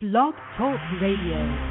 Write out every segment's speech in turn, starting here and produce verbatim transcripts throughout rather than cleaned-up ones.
Blog Talk Radio.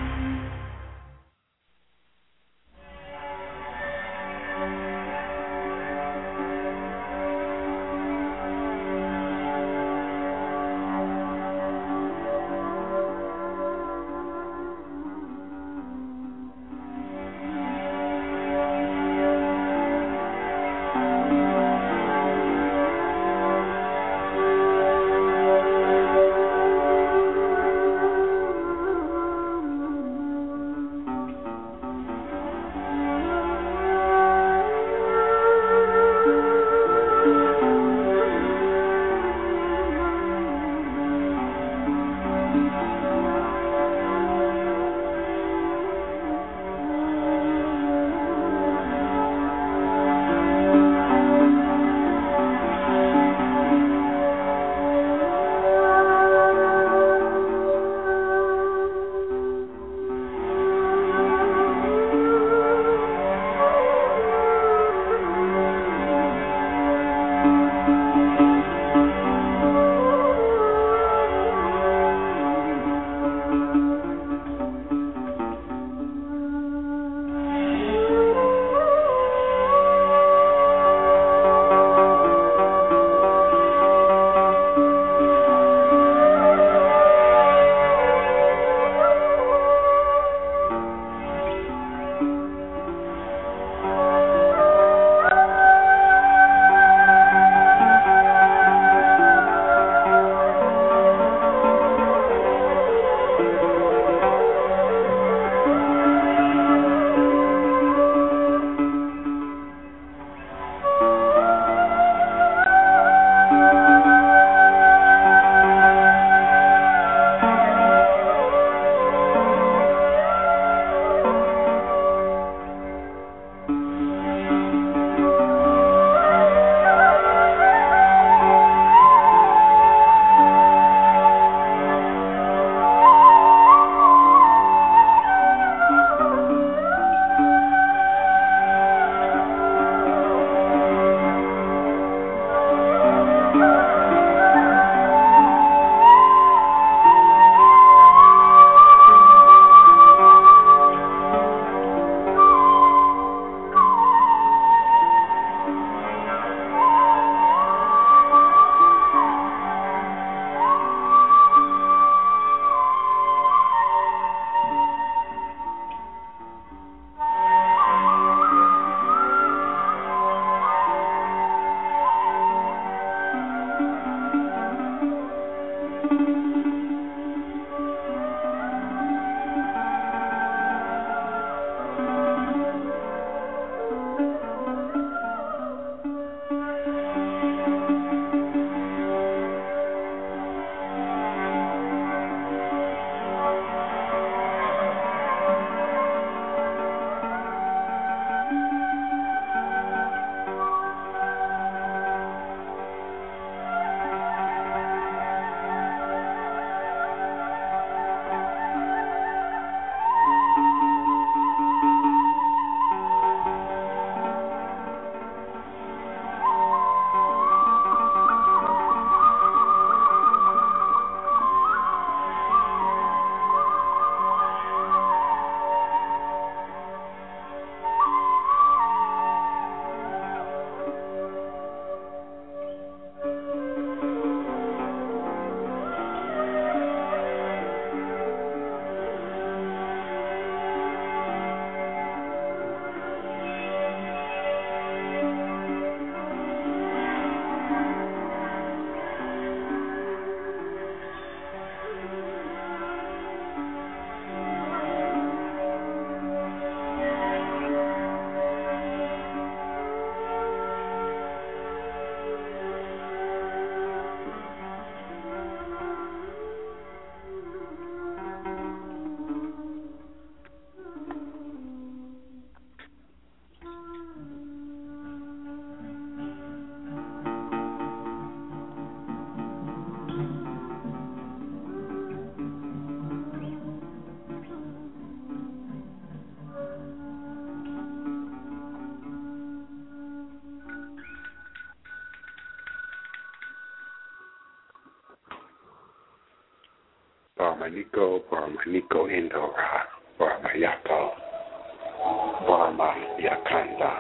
Brahmaniko, Brahmaniko Indora, Brahmayako, Brahma Yakanda.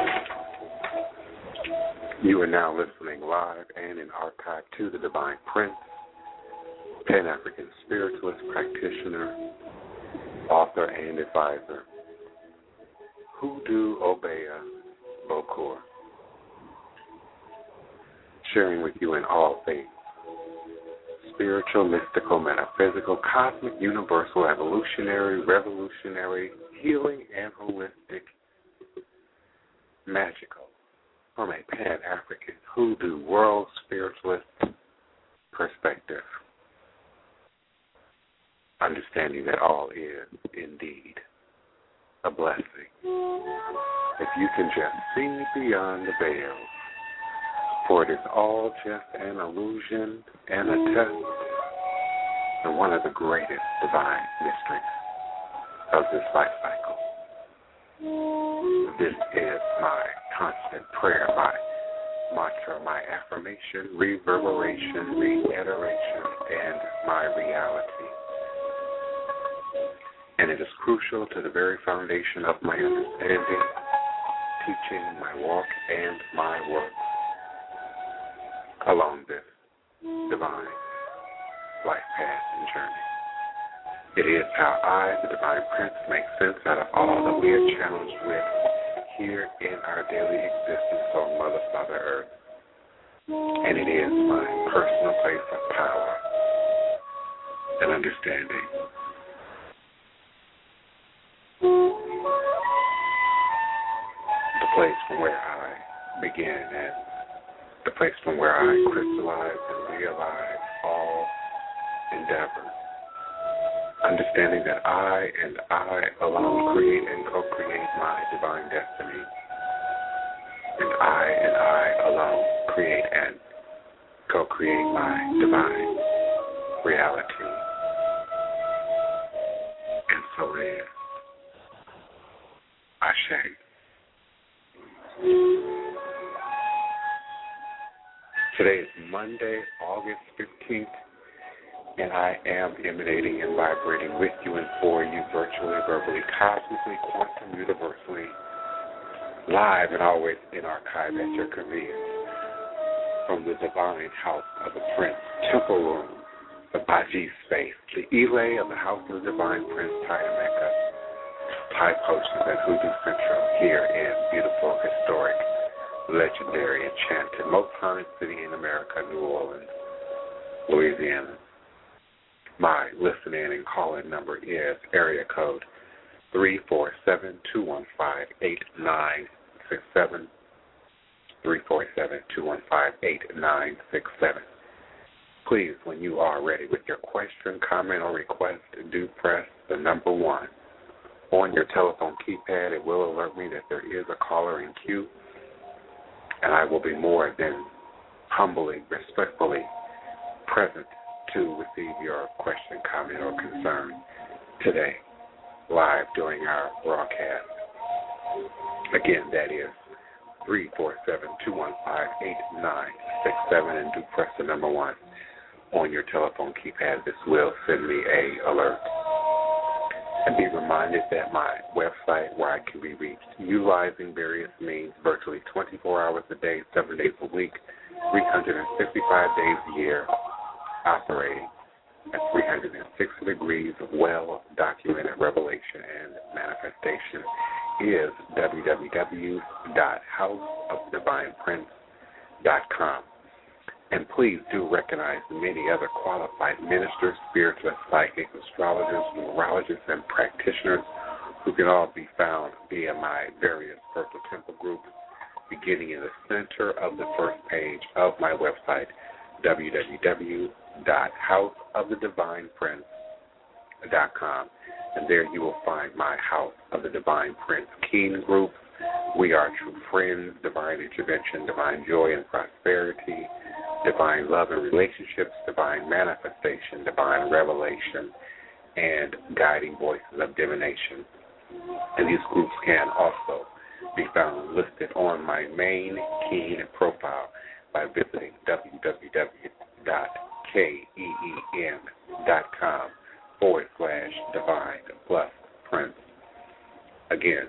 You are now listening live and in archive to the Divine Prince, Pan-African spiritualist practitioner, author, and advisor, Hoodoo Obeah Bokur, sharing with you in all things spiritual, mystical, metaphysical, cosmic, universal, evolutionary, revolutionary, healing, and holistic, magical, from a Pan-African Hoodoo world spiritualist perspective, understanding that all is indeed a blessing. If you can just see beyond the veil, for it is all just an illusion and a test, and one of the greatest divine mysteries of this life cycle. This is my constant prayer, my mantra, my affirmation, reverberation, reiteration, and my reality. And it is crucial to the very foundation of my understanding, teaching, my walk, and my work along this divine life path and journey. It is how I, the Divine Prince, make sense out of all that we are challenged with here in our daily existence on Mother, Father, Earth. And it is my personal place of power and understanding. The place from where I began and the place from where I crystallize and realize all endeavors. Understanding that I and I alone create and co-create my divine destiny. And I and I alone create and co-create my divine reality. And so it is. Ashe. Today is Monday, August fifteenth. And I am emanating and vibrating with you and for you, virtually, verbally, cosmically, quantum, universally, live and always in archive at your convenience, from the divine house of the Prince, temple room, the Baji space, the Ile of the house of the Divine Prince, Taimeka, Thai Potions and Hoodoo Central, here in beautiful, historic, legendary, enchanted, most haunted city in America, New Orleans, Louisiana. My listen-in and call-in number is area code three four seven, two one five, eight nine six seven, three four seven, two one five, eight nine six seven. Please, when you are ready with your question, comment, or request, do press the number one. On your telephone keypad, it will alert me that there is a caller in queue, and I will be more than humbly, respectfully present to receive your question, comment, or concern today, live during our broadcast. Again, that is three four seven, two one five, eight nine six seven, and do press the number one on your telephone keypad. This will send me a alert. And be reminded that my website, where I can be reached utilizing various means virtually twenty-four hours a day, seven days a week, three hundred fifty-five days a year, operating at three hundred sixty degrees of well-documented revelation and manifestation, is w w w dot house of divine prince dot com. And please do recognize the many other qualified ministers, spiritualists, psychics, astrologers, numerologists, and practitioners who can all be found via my various virtual temple groups, beginning in the center of the first page of my website, w w w dot house of the divine prince dot com. And there you will find my House of the Divine Prince Keen group. We are true friends, divine intervention, divine joy and prosperity, divine love and relationships, divine manifestation, divine revelation, and guiding voices of divination. And these groups can also be found listed on my main Keen profile by visiting w w w dot keen dot com forward slash divine plus prince. Again,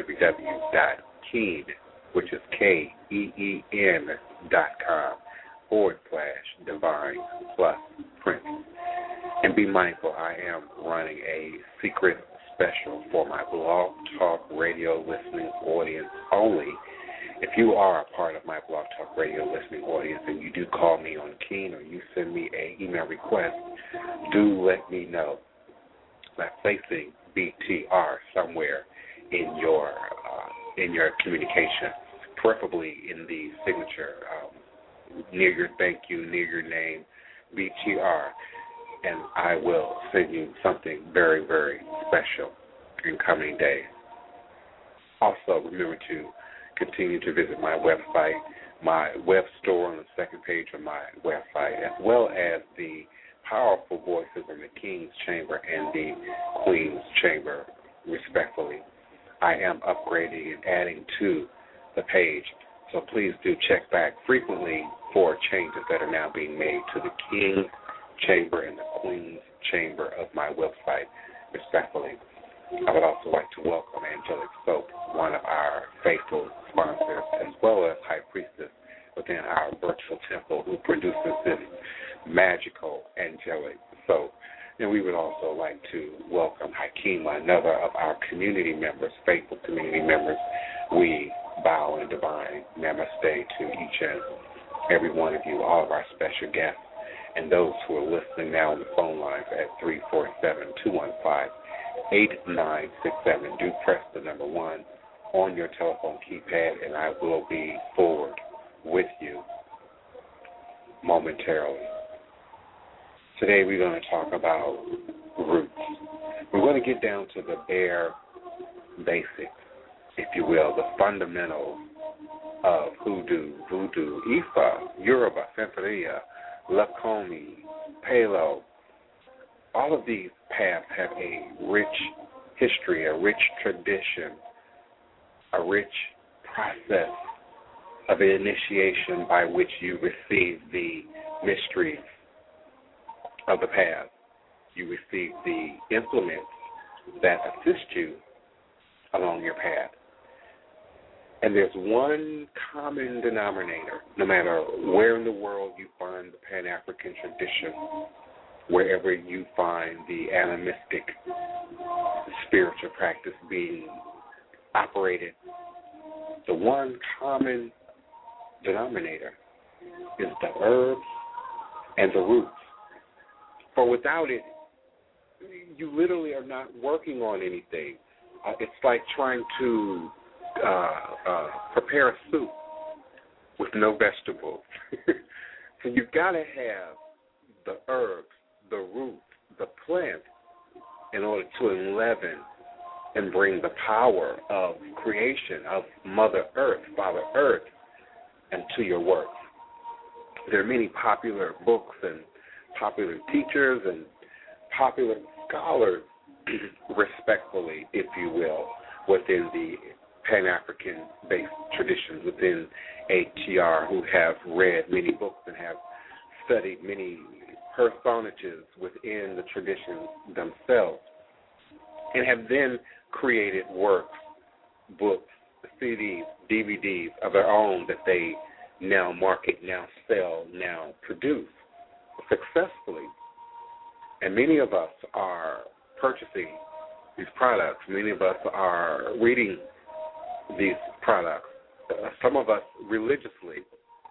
www.keen, which is K E E N dot com, forward slash divine plus prince. And be mindful, I am running a secret special for my Blog Talk Radio listening audience only. If you are a part of my Blog Talk Radio listening audience and you do call me on Keen or you send me an email request, do let me know by placing B T R somewhere in your uh, in your communication, preferably in the signature, um, near your thank you, near your name, B T R, and I will send you something very, very special in coming days. Also, remember to continue to visit my website, my web store on the second page of my website, as well as the powerful voices in the King's Chamber and the Queen's Chamber, respectfully. I am upgrading and adding to the page, so please do check back frequently for changes that are now being made to the King's Chamber and the Queen's Chamber of my website, respectfully. I would also like to welcome Angelic Soap, one of our faithful sponsors, as well as High Priestess within our virtual temple, who produces this magical angelic soap. And we would also like to welcome Hakima, another of our community members, faithful community members. We bow in divine namaste to each and every one of you, all of our special guests, and those who are listening now on the phone lines at three four seven, two one five, eight nine six seven. Do press the number one on your telephone keypad, and I will be forward with you momentarily. Today we're going to talk about roots. We're going to get down to the bare basics, if you will, the fundamentals of hoodoo, voodoo, Ifa, Yoruba, Santeria, Lakomi, Palo. All of these paths have a rich history, a rich tradition, a rich process of initiation by which you receive the mysteries of the path. You receive the implements that assist you along your path. And there's one common denominator, no matter where in the world you find the Pan-African tradition, wherever you find the animistic spiritual practice being operated, the one common denominator is the herbs and the roots. For without it, you literally are not working on anything. Uh, it's like trying to uh, uh, prepare a soup with no vegetables. So you've got to have the herbs, the roots, the plant, in order to enleaven and bring the power of creation, of Mother Earth, Father Earth, into your work. There are many popular books and popular teachers and popular scholars, respectfully, if you will, within the Pan-African-based traditions within A T R, who have read many books and have studied many personages within the traditions themselves, and have then created works, books, C Ds, D V Ds of their own that they now market, now sell, now produce successfully. And many of us are purchasing these products. Many of us are reading these products, uh, some of us religiously,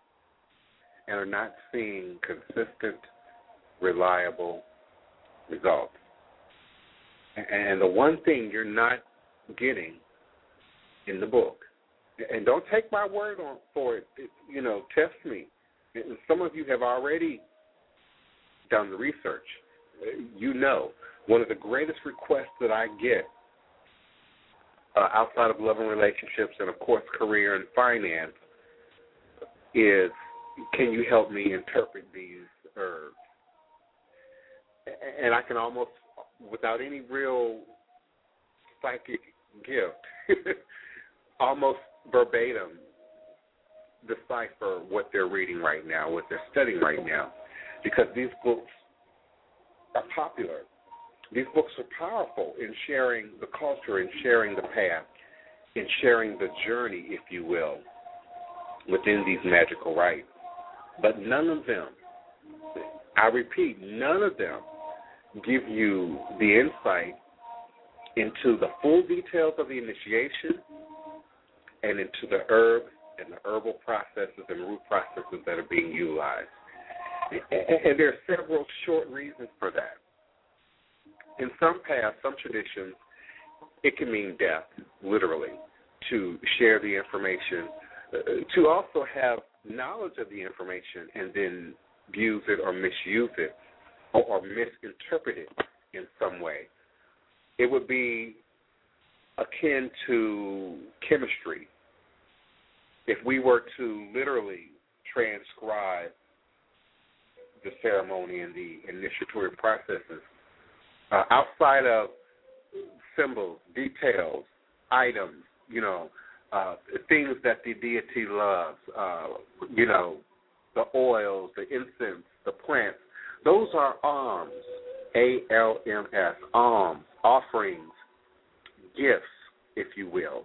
and are not seeing consistent, reliable results. And the one thing you're not getting in the book, and don't take my word on for it, you know, test me. Some of you have already done the research. You know, one of the greatest requests that I get uh, outside of love and relationships and, of course, career and finance is, can you help me interpret these herbs? And I can almost, without any real psychic gift, almost verbatim decipher what they're reading right now, what they're studying right now, because these books are popular. these books are powerful in sharing the culture, in sharing the path, in sharing the journey, if you will, within these magical rites. But none of them, I repeat, none of them give you the insight into the full details of the initiation and into the herbs and the herbal processes and root processes that are being utilized. And there are several short reasons for that. In some paths, some traditions, it can mean death, literally, to share the information, to also have knowledge of the information and then use it or misuse it or, or misinterpret it in some way. It would be akin to chemistry. If we were to literally transcribe the ceremony and the initiatory processes, uh, outside of symbols, details, items, you know, uh, things that the deity loves, uh, you know, the oils, the incense, the plants, those are alms, A L M S, alms, offerings, gifts, if you will.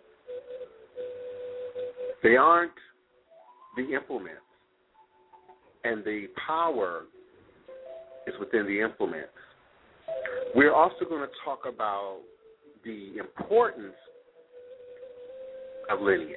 They aren't the implements, and the power is within the implements. We're also going to talk about the importance of lineage.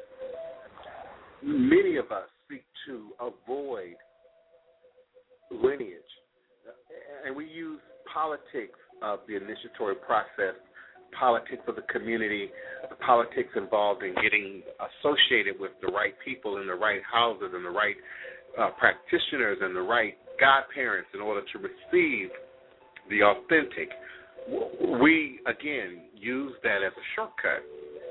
Many of us seek to avoid lineage, and we use politics of the initiatory process, politics of the community, the politics involved in getting associated with the right people in the right houses and the right uh, practitioners and the right godparents in order to receive the authentic. We, again, use that as a shortcut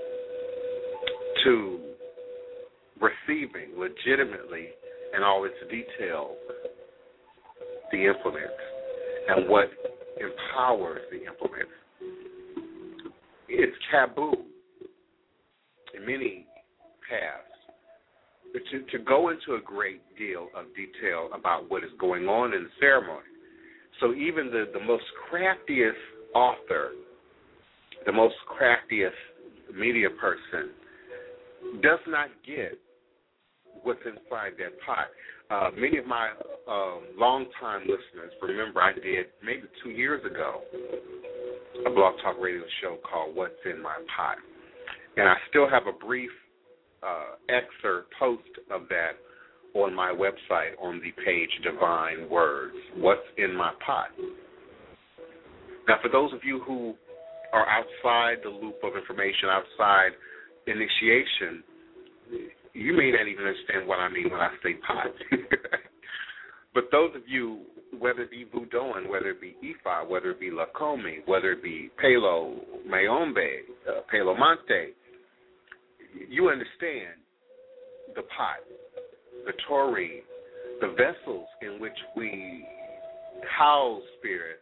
to receiving legitimately and all its detail the implements and what empowers the implements. It's taboo in many paths to, to go into a great deal of detail about what is going on in the ceremony. So even the, the most craftiest author, the most craftiest media person does not get what's inside that pot. Uh, many of my um, longtime listeners remember I did maybe two years ago a Blog Talk Radio show called What's in My Pot. And I still have a brief uh, excerpt post of that on my website on the page Divine Words, What's in My Pot. Now, for those of you who are outside the loop of information, outside initiation, you may not even understand what I mean when I say pot. But those of you, whether it be Vudoan, whether it be Ifa, whether it be Lakomi, whether it be Palo Mayombe, uh, Palo Monte, you understand the pot, the taurine, the vessels in which we house spirit,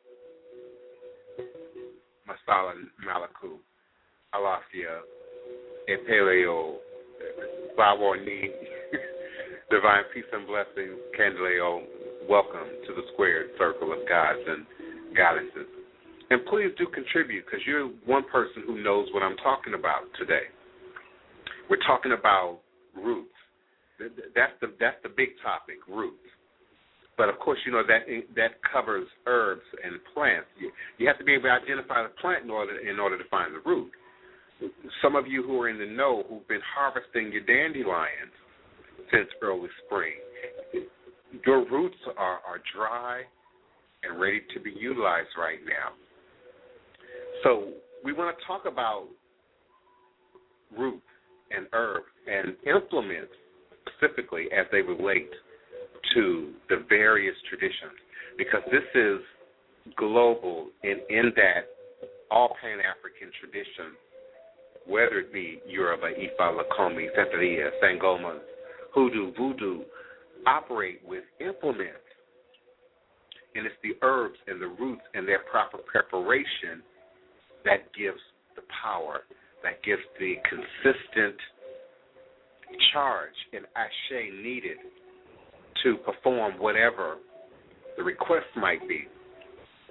Masala Malaku, Alafia, Epeleo, Bawarni, Divine Peace and Blessings, Candleo, welcome to the squared circle of gods and goddesses. And please do contribute, because you're one person who knows what I'm talking about today. We're talking about roots. That's the that's the big topic, roots. But of course, you know that that covers herbs and plants. You, you have to be able to identify the plant in order in order to find the root. Some of you who are in the know, who've been harvesting your dandelions since early spring, your roots are, are dry and ready to be utilized right now. So we want to talk about roots and herbs and implements specifically as they relate to the various traditions, because this is global in, in that all Pan-African traditions, whether it be Yoruba, Ifa, Lakomi, Santeria, Sangomas, Hoodoo, Voodoo, operate with implements. And it's the herbs and the roots and their proper preparation that gives the power, that gives the consistent charge and ashe needed to perform whatever the request might be.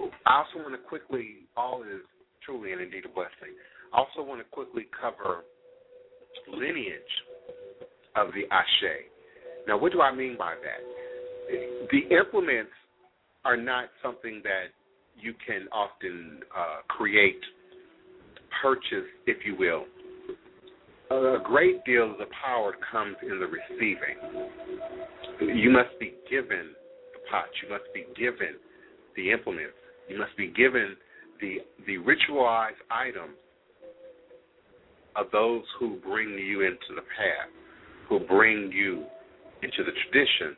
I also want to quickly, all is truly and indeed a blessing. I also want to quickly cover lineage of the Ashe. Now, what do I mean by that? The implements are not something that you can often uh, create, purchase, if you will. A great deal of the power comes in the receiving. You must be given the pot. You must be given the implements. You must be given the the ritualized items of those who bring you into the path, who bring you into the tradition.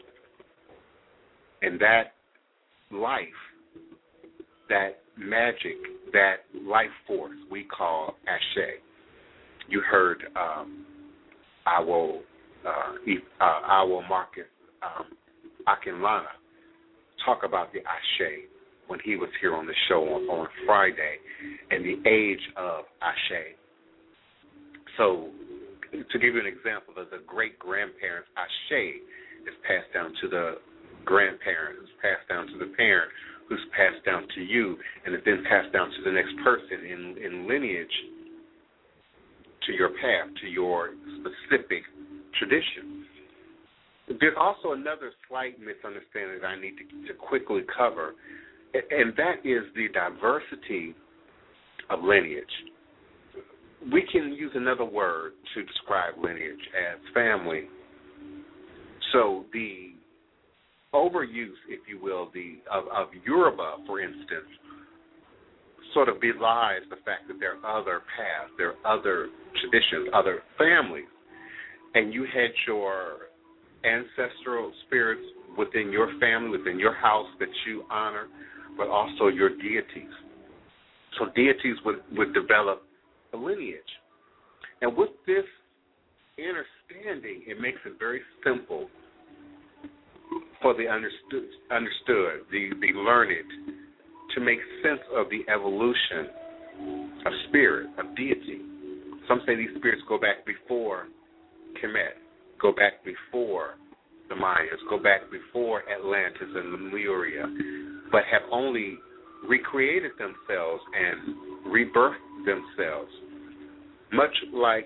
And that life, that magic, that life force we call Ashe. You heard um, Awo, uh, uh, Awo Marcus um, Akinlana talk about the Ashe when he was here on the show on, on Friday, and the age of Ashe. So, to give you an example, the, the great-grandparents, Ashe is passed down to the grandparent, who's passed down to the parent, who's passed down to you, and is then passed down to the next person in, in lineage to your path, to your specific tradition. There's also another slight misunderstanding that I need to, to quickly cover, and that is the diversity of lineage. We can use another word to describe lineage as family. So the overuse, if you will, the of, of Yoruba, for instance, sort of belies the fact that there are other paths, there are other traditions, other families, and you had your ancestral spirits within your family, within your house that you honor, but also your deities. So deities would, would develop a lineage. And with this understanding, it makes it very simple for the understood, understood the, the learned, to make sense of the evolution of spirit, of deity. Some say these spirits go back before Kemet, go back before the Mayas, go back before Atlantis and Lemuria, but have only recreated themselves and rebirthed themselves, much like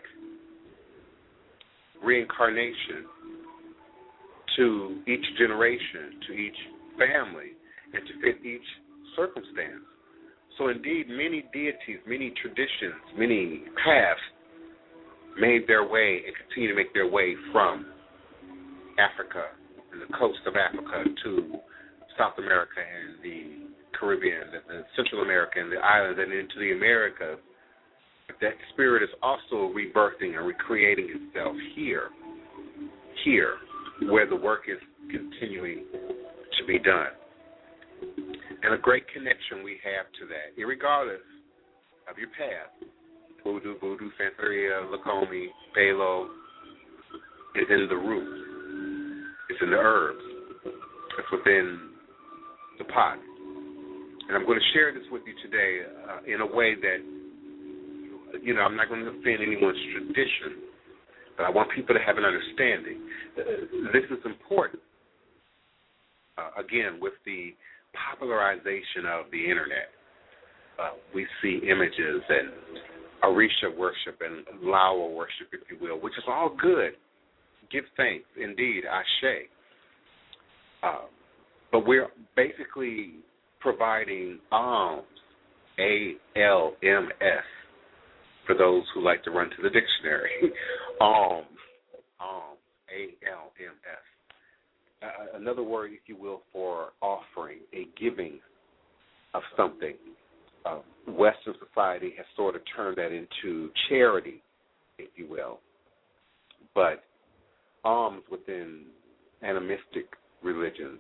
reincarnation to each generation, to each family, and to fit each circumstance. So indeed, many deities, many traditions, many paths made their way and continue to make their way from Africa and the coast of Africa to South America and the Caribbean, and Central America and the islands, and into the Americas. That spirit is also rebirthing and recreating itself here, here, where the work is continuing to be done. And a great connection we have to that, irregardless of your path. Voodoo, Voodoo, Santeria, Lakomi, Palo, is in the roots. It's in the herbs. It's within the pot. And I'm going to share this with you today uh, in a way that, you know, I'm not going to offend anyone's tradition, but I want people to have an understanding. Uh, this is important. Uh, again, with the popularization of the Internet, uh, we see images and Orisha worship and Lawa worship, if you will, which is all good. Give thanks, indeed, Ashe. Uh, but we're basically providing alms, A L M S, for those who like to run to the dictionary. alms, alms, A L M S. Uh, another word, if you will, for offering, a giving of something. Uh, Western society has sort of turned that into charity, if you will. But alms within animistic religions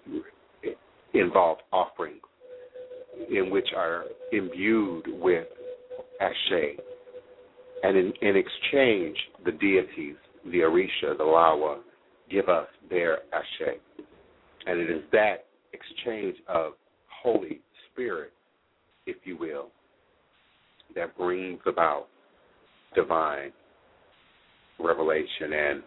involve offerings in which are imbued with Ashe. And in, in exchange, the deities, the Orisha, the Lawa, give us their Ashe. And it is that exchange of Holy Spirit, if you will, that brings about divine revelation and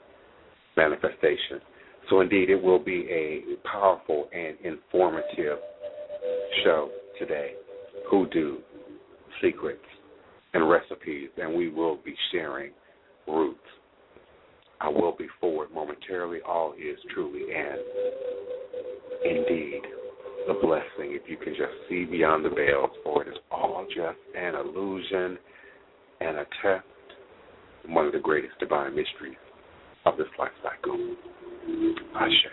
manifestation. So indeed, it will be a powerful and informative show today, Hoodoo, Secrets, and Recipes, and we will be sharing roots. I will be forward momentarily. All is truly and indeed a blessing if you can just see beyond the veils, for it is all just an illusion and a test, one of the greatest divine mysteries of this life cycle. Ashe.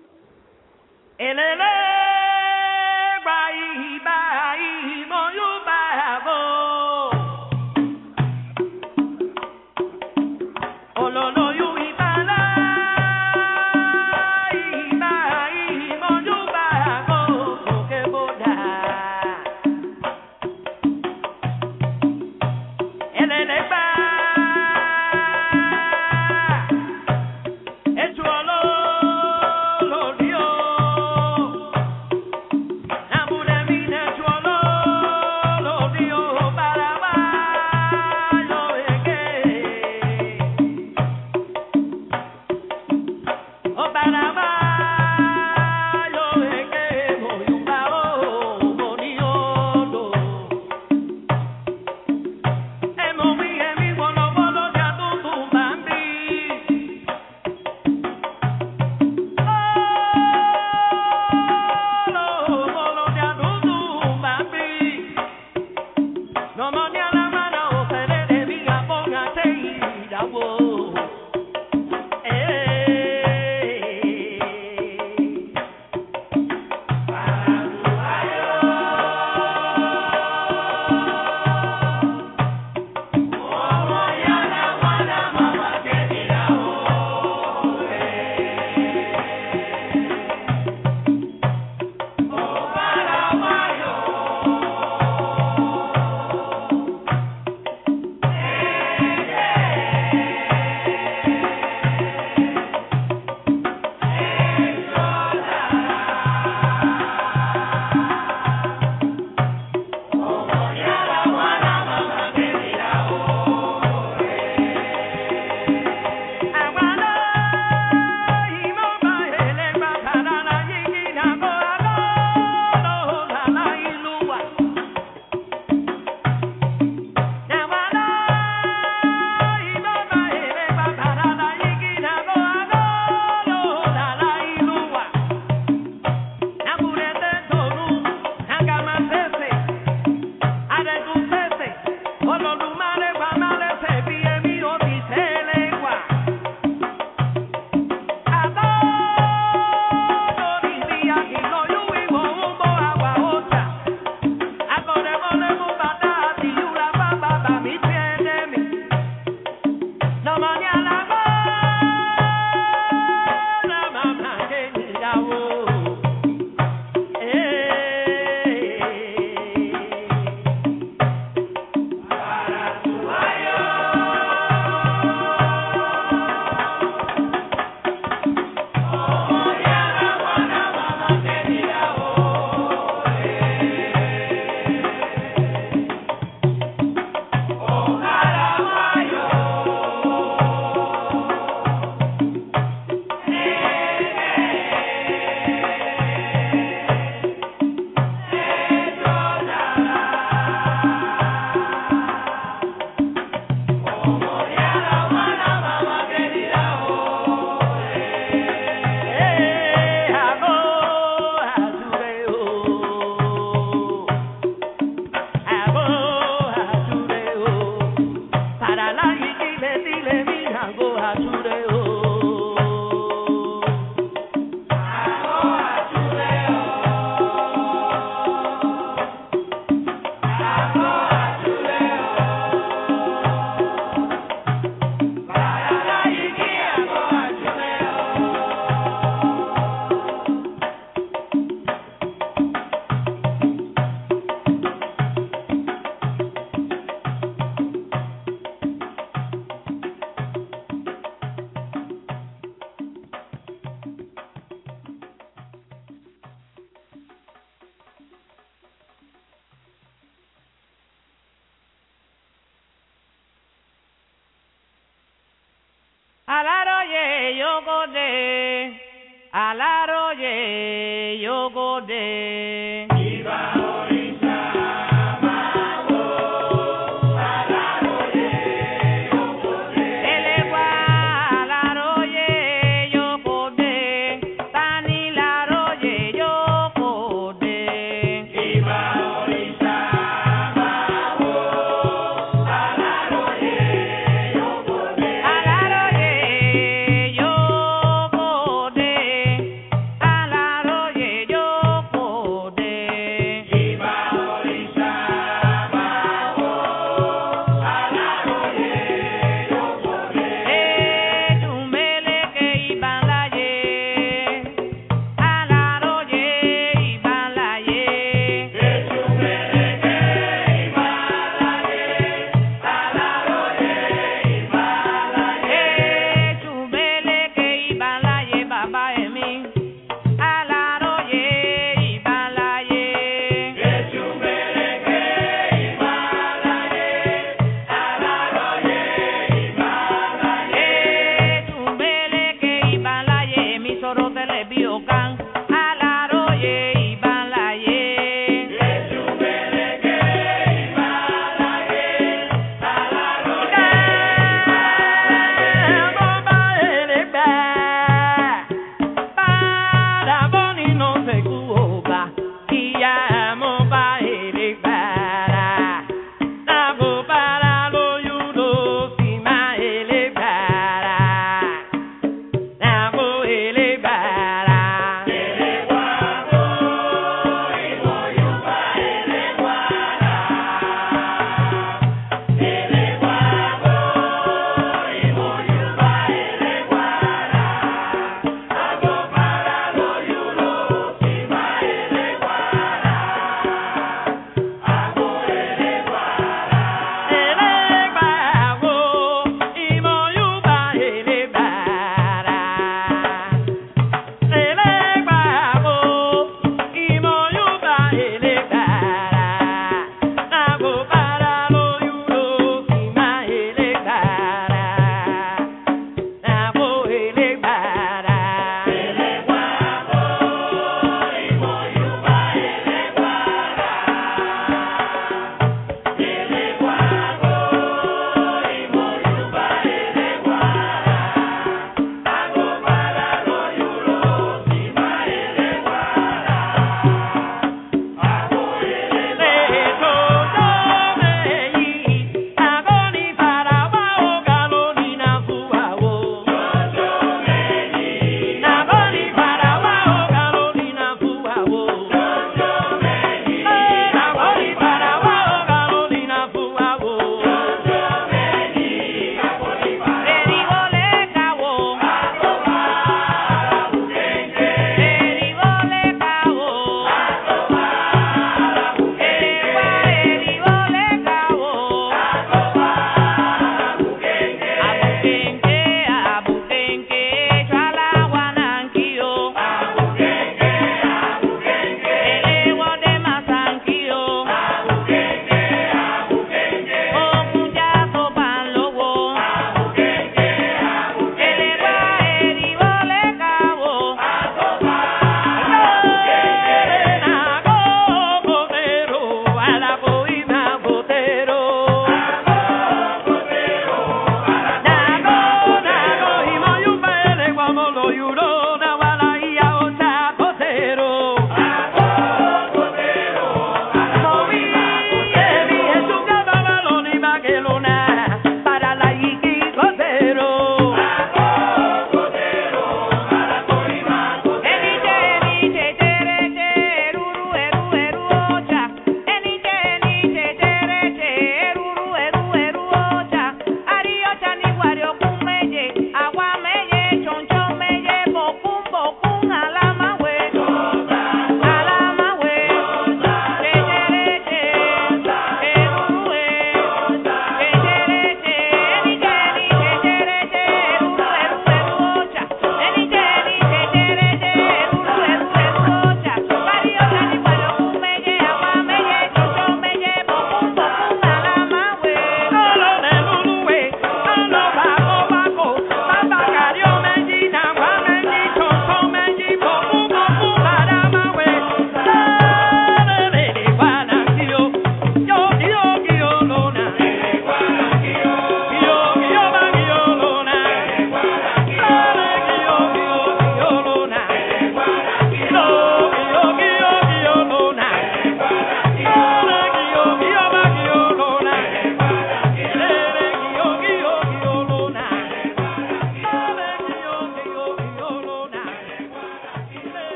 Alaroye yogode, alaroye yogode.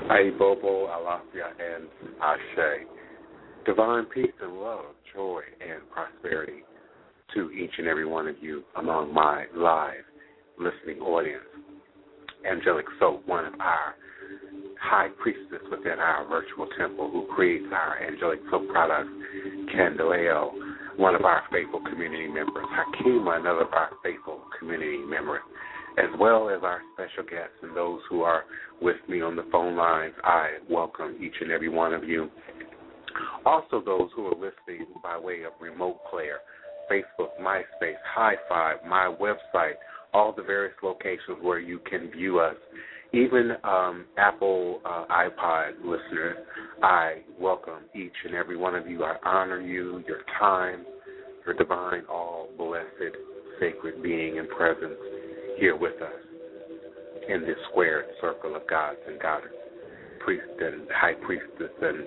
Aibobo, Alafia, and Ashe. Divine peace and love, joy, and prosperity to each and every one of you among my live listening audience. Angelic Soap, one of our high priestess within our virtual temple who creates our angelic soap products, Candelayo, one of our faithful community members, Hakima, another of our faithful community members, as well as our special guests and those who are with me on the phone lines. I welcome each and every one of you. Also those who are listening by way of remote player, Facebook, MySpace, High Five, my website, all the various locations where you can view us. Even um, Apple uh, iPod listeners, I welcome each and every one of you. I honor you, your time, your divine, all blessed, sacred being and presence here with us in this squared circle of gods and goddesses, priest and high priestess and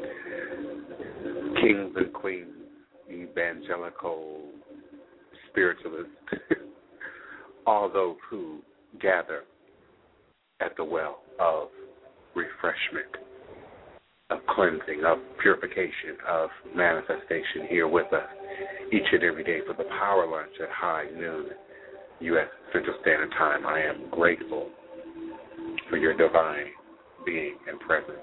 kings and queens, evangelical, spiritualists, all those who gather at the well of refreshment, of cleansing, of purification, of manifestation here with us each and every day for the power lunch at high noon U S Central Standard Time. I am grateful for your divine being and presence.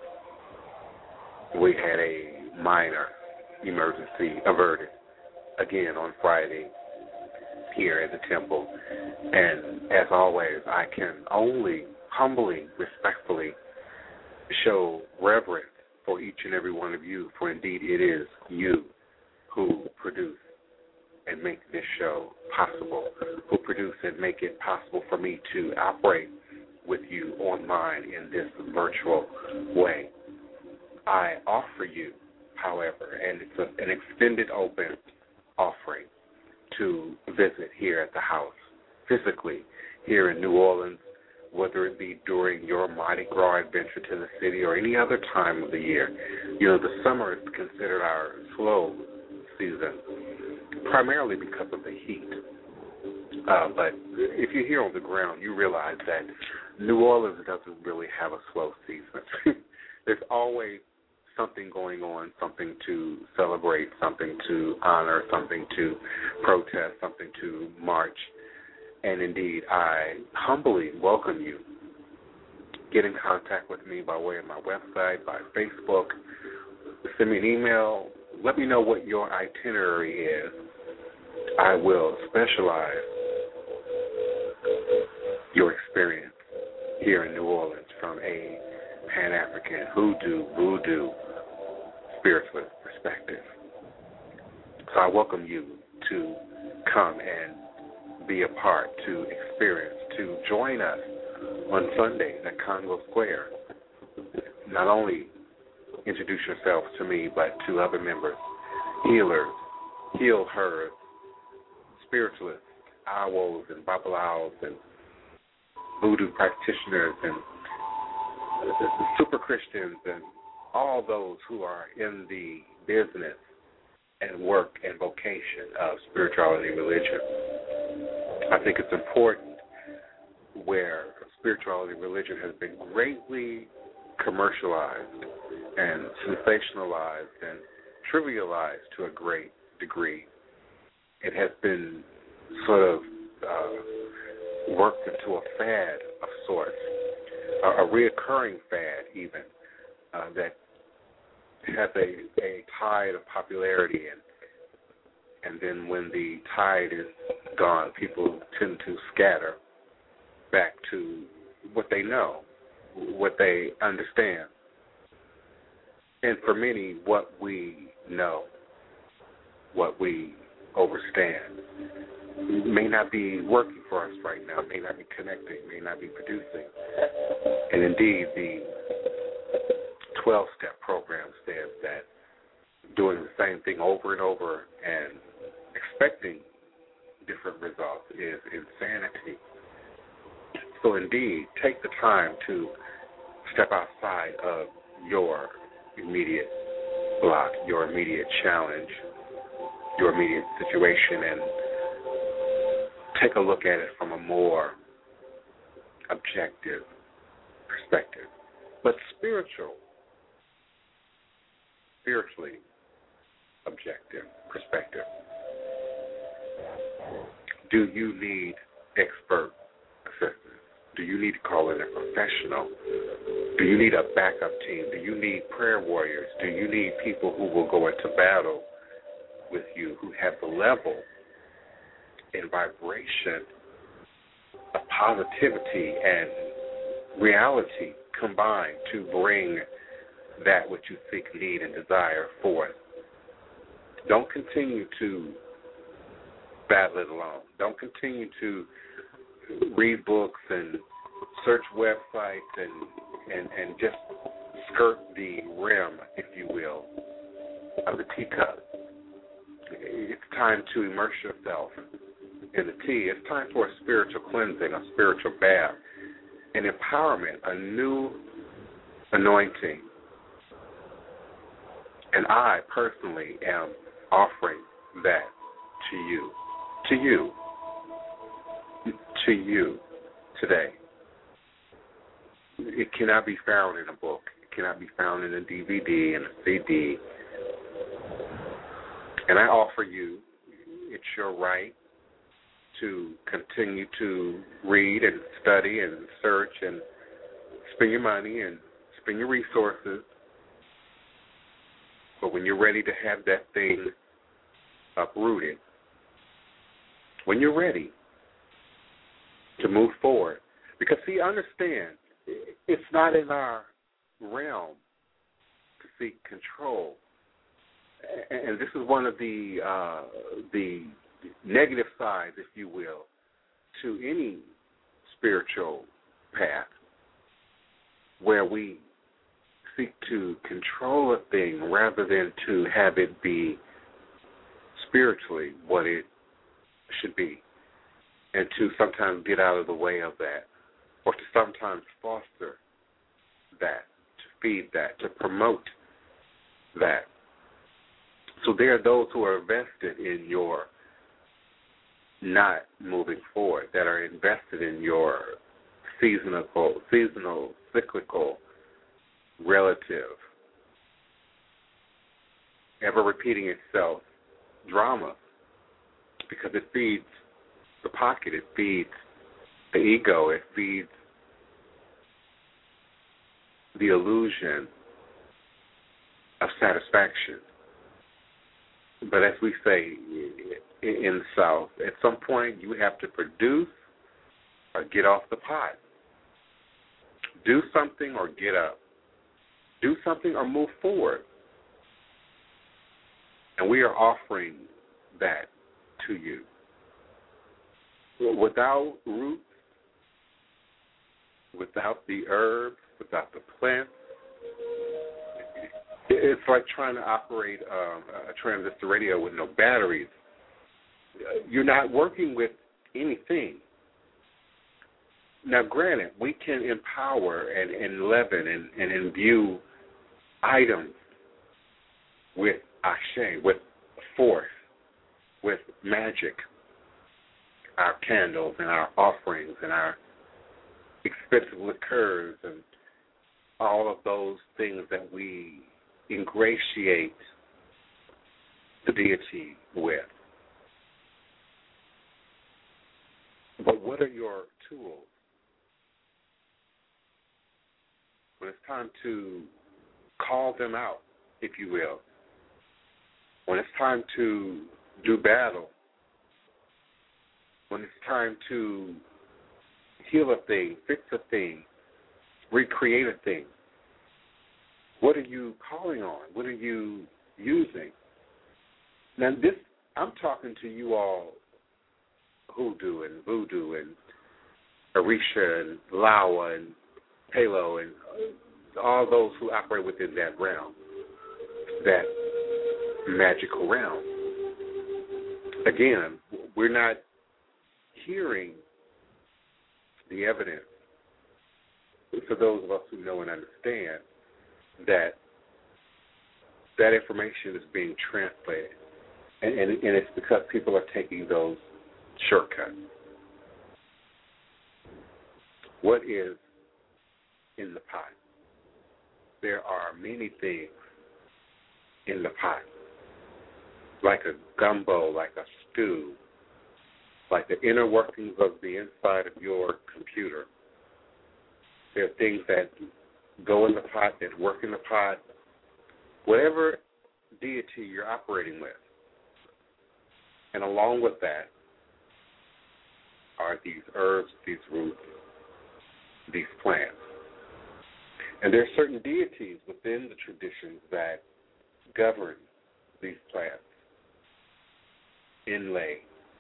We had a minor emergency averted again on Friday here at the temple, and as always, I can only humbly, respectfully show reverence for each and every one of you, for indeed it is you who produce and make this show possible, who produce and make it possible for me to operate with you online in this virtual way. I offer you, however, and it's a, an extended open offering to visit here at the house, physically here in New Orleans, whether it be during your Mardi Gras adventure to the city or any other time of the year. You know, the summer is considered our slow season, primarily because of the heat. Uh, but if you're here on the ground, you realize that New Orleans doesn't really have a slow season. There's always something going on, something to celebrate, something to honor, something to protest, something to march. And indeed, I humbly welcome you. Get in contact with me by way of my website, by Facebook. Send me an email. Let me know what your itinerary is. I will specialize your experience here in New Orleans from a Pan-African, hoodoo, voodoo, spiritualist perspective. So I welcome you to come and be a part, to experience, to join us on Sundays at Congo Square. Not only introduce yourselves to me, but to other members, healers, heal hers, spiritualists, owls and babalaos and voodoo practitioners and super Christians and all those who are in the business and work and vocation of spirituality and religion. I think it's important where spirituality and religion has been greatly commercialized and sensationalized and trivialized to a great degree. It has been sort of uh, worked into a fad of sorts, a, a reoccurring fad even, uh, that has a, a tide of popularity, and and then when the tide is gone, people tend to scatter back to what they know, what they understand. And for many, what we know, what we overstand, may not be working for us right now, may not be connecting, may not be producing. And indeed, the twelve-step program says that doing the same thing over and over and expecting different results is insanity. So indeed, take the time to step outside of your immediate block, your immediate challenge, your immediate situation, and take a look at it from a more objective perspective. But spiritual, spiritually objective perspective. Do you need expert assistance? Do you need to call in a professional? Do you need a backup team? Do you need prayer warriors? Do you need people who will go into battle with you, who have the level and vibration of positivity and reality combined to bring that which you seek, need, and desire forth? Don't continue to battle it alone. Don't continue to read books and search websites and, and, and just skirt the rim, if you will, of the teacup. It's time to immerse yourself in the tea. It's time for a spiritual cleansing, a spiritual bath, an empowerment, a new anointing. And I personally am offering that to you, to you, to you today. It cannot be found in a book. It cannot be found in a D V D and a C D. And I offer you, it's your right to continue to read and study and search and spend your money and spend your resources. But when you're ready to have that thing uprooted, when you're ready to move forward, because, see, understand, it's not in our realm to seek control. And this is one of the uh, the negative sides, if you will, to any spiritual path, where we seek to control a thing rather than to have it be spiritually what it should be, and to sometimes get out of the way of that, or to sometimes foster that, to feed that, to promote that. So there are those who are invested in your not moving forward, that are invested in your seasonal, seasonal, cyclical, relative, ever repeating itself drama, because it feeds the pocket, it feeds the ego, it feeds the illusion of satisfaction. But as we say in the South, at some point you have to produce or get off the pot. Do something or get up. Do something or move forward. And we are offering that to you. Without roots, without the herbs, without the plants, it's like trying to operate um, a transistor radio with no batteries. You're not working with anything. Now, granted, we can empower and, and leaven and, and imbue items with akshay, with force, with magic. Our candles and our offerings and our expensive liqueurs and all of those things that we ingratiate the deity with. But what are your tools? When it's time to call them out, if you will, when it's time to do battle, when it's time to heal a thing, fix a thing, recreate a thing, what are you calling on? What are you using? Now, this, I'm talking to you all, hoodoo and voodoo and Orisha and Lawa and Palo and all those who operate within that realm, that magical realm. Again, we're not hearing the evidence for those of us who know and understand that that information is being translated, and, and, and it's because people are taking those shortcuts. What is in the pot? there are many things in the pot, like a gumbo, like a stew, like the inner workings of the inside of your computer. There are things that go in the pot, that work in the pot, whatever deity you're operating with. And along with that are these herbs, these roots, these plants. And there are certain deities within the traditions that govern these plants. Inlay,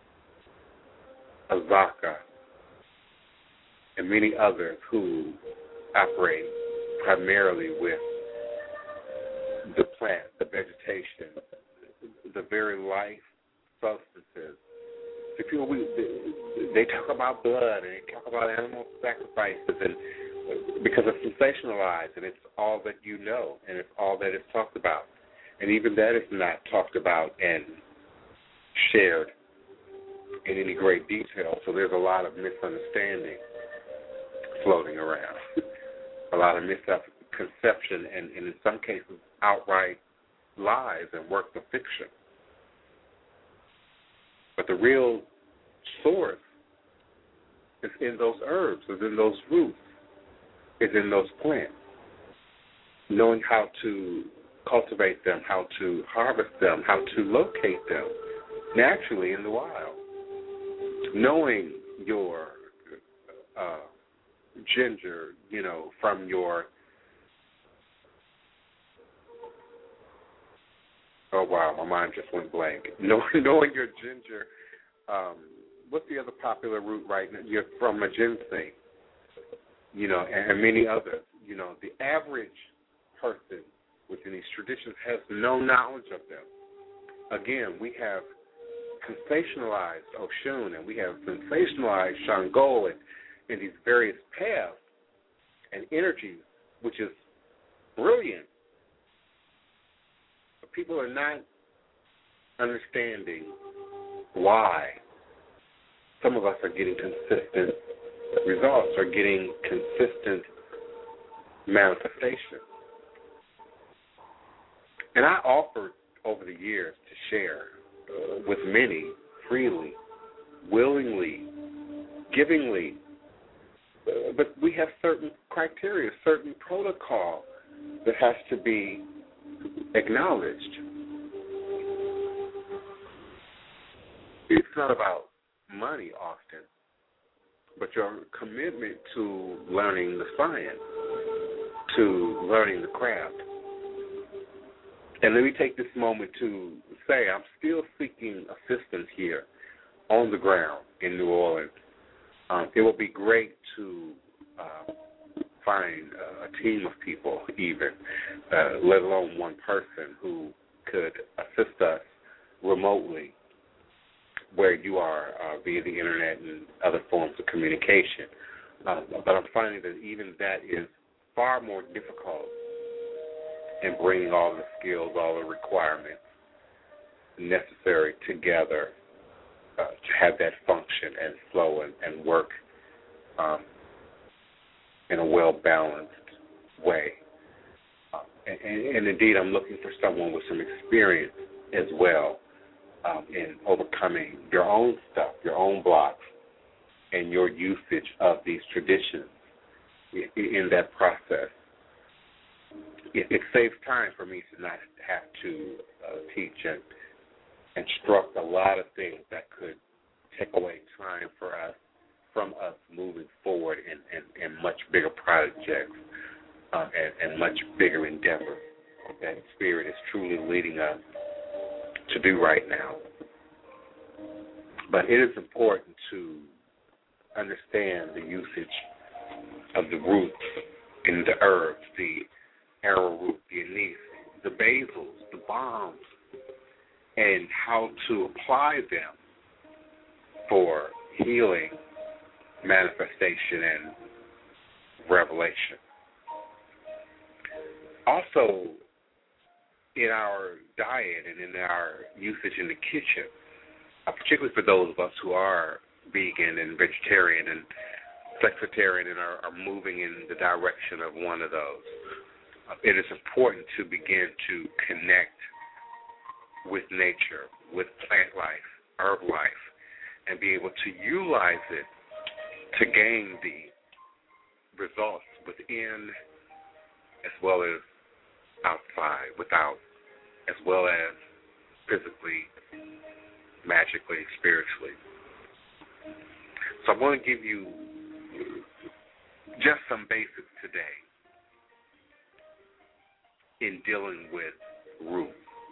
Azaka, and many others who operate primarily with the plant, the vegetation, the very life substances. The people, we, they talk about blood and they talk about animal sacrifices, and because it's sensationalized and it's all that you know and it's all that is talked about. And even that is not talked about and shared in any great detail. So there's a lot of misunderstanding floating around, a lot of misconception, and, and in some cases outright lies and works of fiction. But the real source is in those herbs, is in those roots, is in those plants. Knowing how to cultivate them, how to harvest them, how to locate them naturally in the wild. Knowing your uh, ginger, you know, from your, oh wow, my mind just went blank. Knowing, knowing your ginger, um, what's the other popular root right now? You're from a ginseng, you know, and, and many others. You know, the average person within these traditions has no knowledge of them. Again, we have sensationalized Oshun and we have sensationalized Shango and, and these various paths and energies, which is brilliant. But people are not understanding why some of us are getting consistent results, are getting consistent manifestation. And I offered over the years to share uh, with many freely, willingly, givingly. Uh, but we have certain criteria, certain protocol that has to be acknowledged. It's not about money often, but your commitment to learning the science, to learning the craft. And let me take this moment to say I'm still seeking assistance here on the ground in New Orleans. Um, it will be great to uh, find uh, a team of people even, uh, let alone one person who could assist us remotely where you are uh, via the internet and other forms of communication. Uh, but I'm finding that even that is far more difficult in bringing all the skills, all the requirements necessary together uh, to have that function and flow and, and work um, in a well-balanced way. Uh, and, and, and indeed, I'm looking for someone with some experience as well um, in overcoming your own stuff, your own blocks, and your usage of these traditions in, in that process. It, it saves time for me to not have to uh, teach and instruct a lot of things that could take away time for us, from us moving forward in, in, in much bigger projects uh, and, and much bigger endeavors that Spirit is truly leading us to do right now. But it is important to understand the usage of the roots and the herbs, the arrowroot, the anise, the basils, the balms, and how to apply them for healing, manifestation, and revelation. Also, in our diet and in our usage in the kitchen, uh, particularly for those of us who are vegan and vegetarian and flexitarian and are, are moving in the direction of one of those, uh, it is important to begin to connect with nature, with plant life, herb life, and be able to utilize it to gain the results within as well as outside, without, as well as physically, magically, spiritually. So I'm going to give you just some basics today in dealing with root.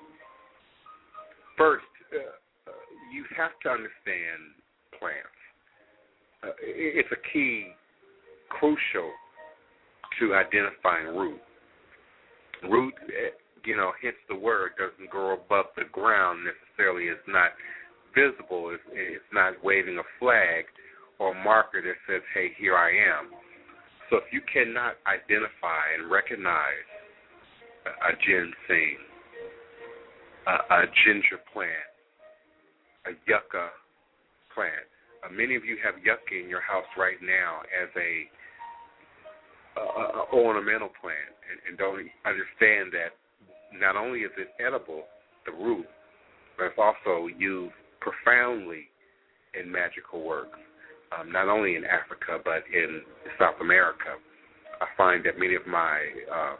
First, uh, you have to understand plants. Uh, it's a key, crucial to identifying root. Root, you know, hence the word, doesn't grow above the ground necessarily. It's not visible. It's, it's not waving a flag or a marker that says, hey, here I am. So if you cannot identify and recognize a, a ginseng, a, a ginger plant, a yucca plant, uh, many of you have yucca in your house right now as a, a, a ornamental plant, and, and don't understand that not only is it edible, the root, but it's also used profoundly in magical works, um, not only in Africa but in South America. I find that many of my uh,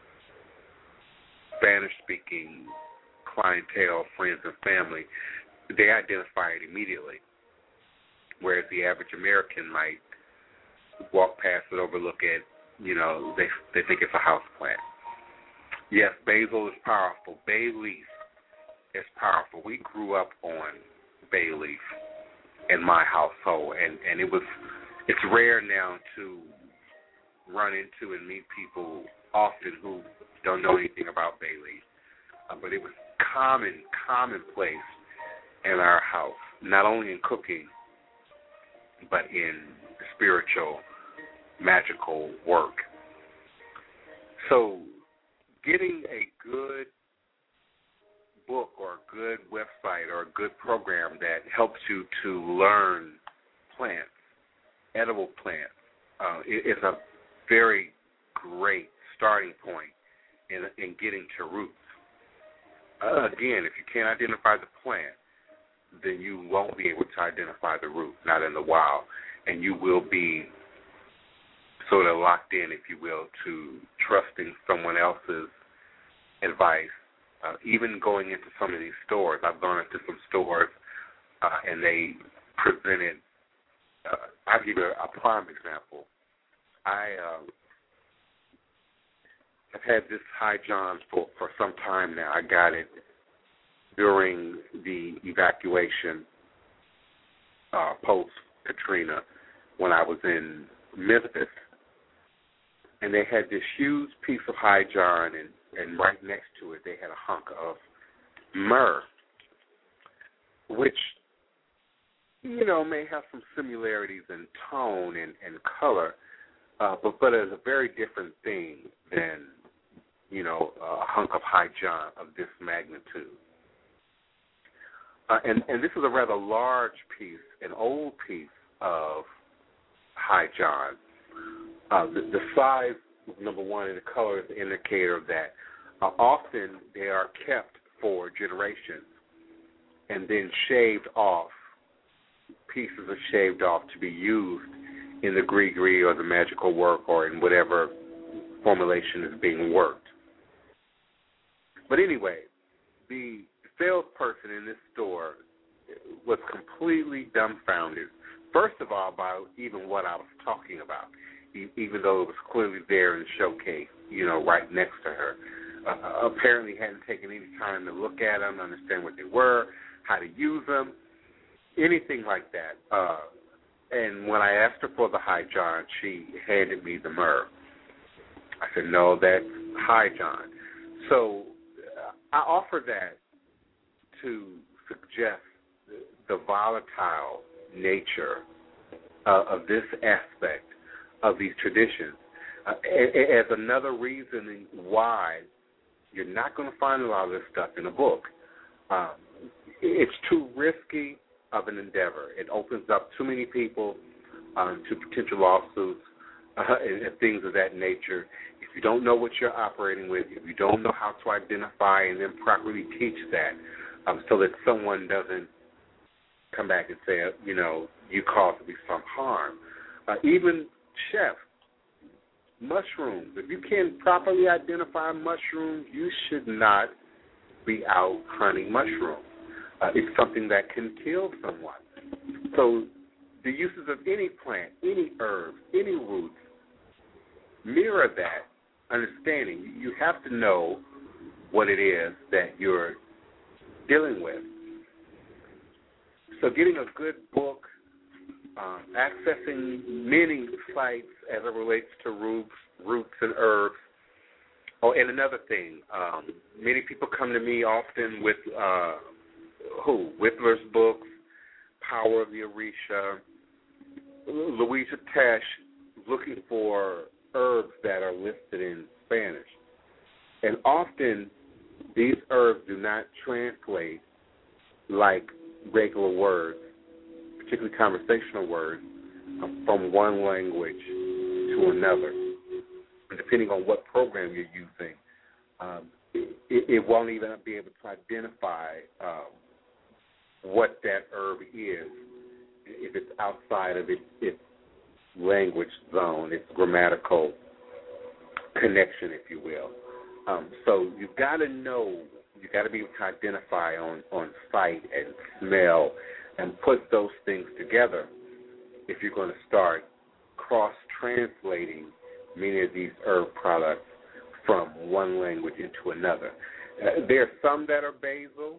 Spanish-speaking clientele, friends and family, they identify it immediately, whereas the average American might walk past it, overlook it, you know, they they think it's a house plant. Yes, basil is powerful. Bay leaf is powerful. We grew up on bay leaf in my household, and, and it was it's rare now to run into and meet people often who don't know anything about bay leaf. Uh, but it was common, commonplace in our house, not only in cooking, but in spiritual, magical work. So getting a good book or a good website or a good program that helps you to learn plants, edible plants, uh, is a very great starting point in, in getting to roots. Uh, again, if you can't identify the plant, then you won't be able to identify the root, not in the wild, and you will be sort of locked in, if you will, to trusting someone else's advice. Uh, even going into some of these stores, I've gone into some stores uh, and they presented, uh, I'll give you a, a prime example. I, uh, I've had this High John for, for some time now. I got it during the evacuation uh, post-Katrina when I was in Memphis. And they had this huge piece of High John, and, and right next to it they had a hunk of myrrh, which, you know, may have some similarities in tone and, and color, uh, but, but is a very different thing than, you know, a hunk of High John of this magnitude. Uh, and, and this is a rather large piece, an old piece of High John. Uh, the, the size, number one, and the color is the indicator of that. Uh, often they are kept for generations and then shaved off. Pieces are shaved off to be used in the gree-gree or the magical work or in whatever formulation is being worked. But anyway, the salesperson in this store was completely dumbfounded, first of all, by even what I was talking about, e- even though it was clearly there in the showcase, you know, right next to her. Uh, apparently hadn't taken any time to look at them, understand what they were, how to use them, anything like that. Uh, and when I asked her for the High John, she handed me the myrrh. I said, no, that's High John. So uh, I offer that to suggest the volatile nature uh, of this aspect of these traditions uh, as another reason why you're not going to find a lot of this stuff in a book. Um, it's too risky of an endeavor. It opens up too many people um, to potential lawsuits uh, and, and things of that nature. If you don't know what you're operating with, if you don't know how to identify and then properly teach that, um, so that someone doesn't come back and say, you know, you caused me some harm. Uh, even chefs, mushrooms. If you can properly identify mushrooms, you should not be out hunting mushrooms. Uh, it's something that can kill someone. So the uses of any plant, any herbs, any roots, mirror that understanding. You have to know what it is that you're dealing with. So getting a good book, uh, accessing many sites as it relates to roots, roots and herbs. Oh, and another thing, um, many people come to me often with uh, who? Whittler's books, Power of the Orisha, Louisa Tesh, looking for herbs that are listed in Spanish. And often these herbs do not translate like regular words, particularly conversational words, from one language to another. And depending on what program you're using, um, it, it won't even be able to identify um, what that herb is if it's outside of its, its language zone, its grammatical connection, if you will. Um, so you've got to know, you've got to be able to identify on, on sight and smell and put those things together if you're going to start cross-translating many of these herb products from one language into another. Uh, there are some that are basil.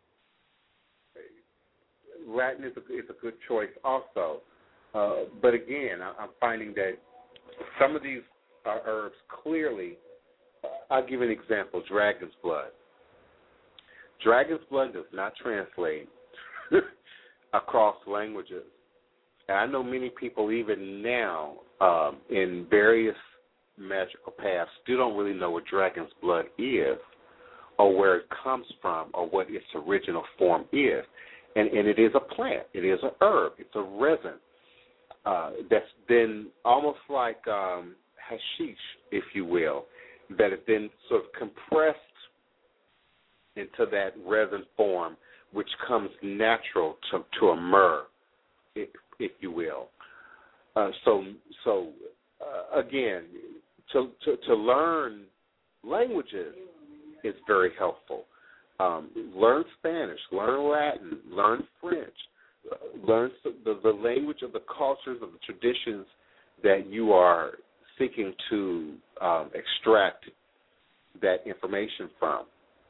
Latin is a, is a good choice also. Uh, but again, I, I'm finding that some of these uh, herbs clearly, uh, I'll give you an example, dragon's blood. Dragon's blood does not translate across languages. And I know many people even now um, in various magical paths still don't really know what dragon's blood is or where it comes from or what its original form is. And, and it is a plant. It is an herb. It's a resin uh, that's been almost like um, hashish, if you will, that has been sort of compressed into that resin form, which comes natural to, to a myrrh, if, if you will. Uh, so, so uh, again, to, to to learn languages is very helpful. Um, learn Spanish, learn Latin, learn French, uh, learn the, the language of the cultures, of the traditions that you are seeking to um, extract that information from.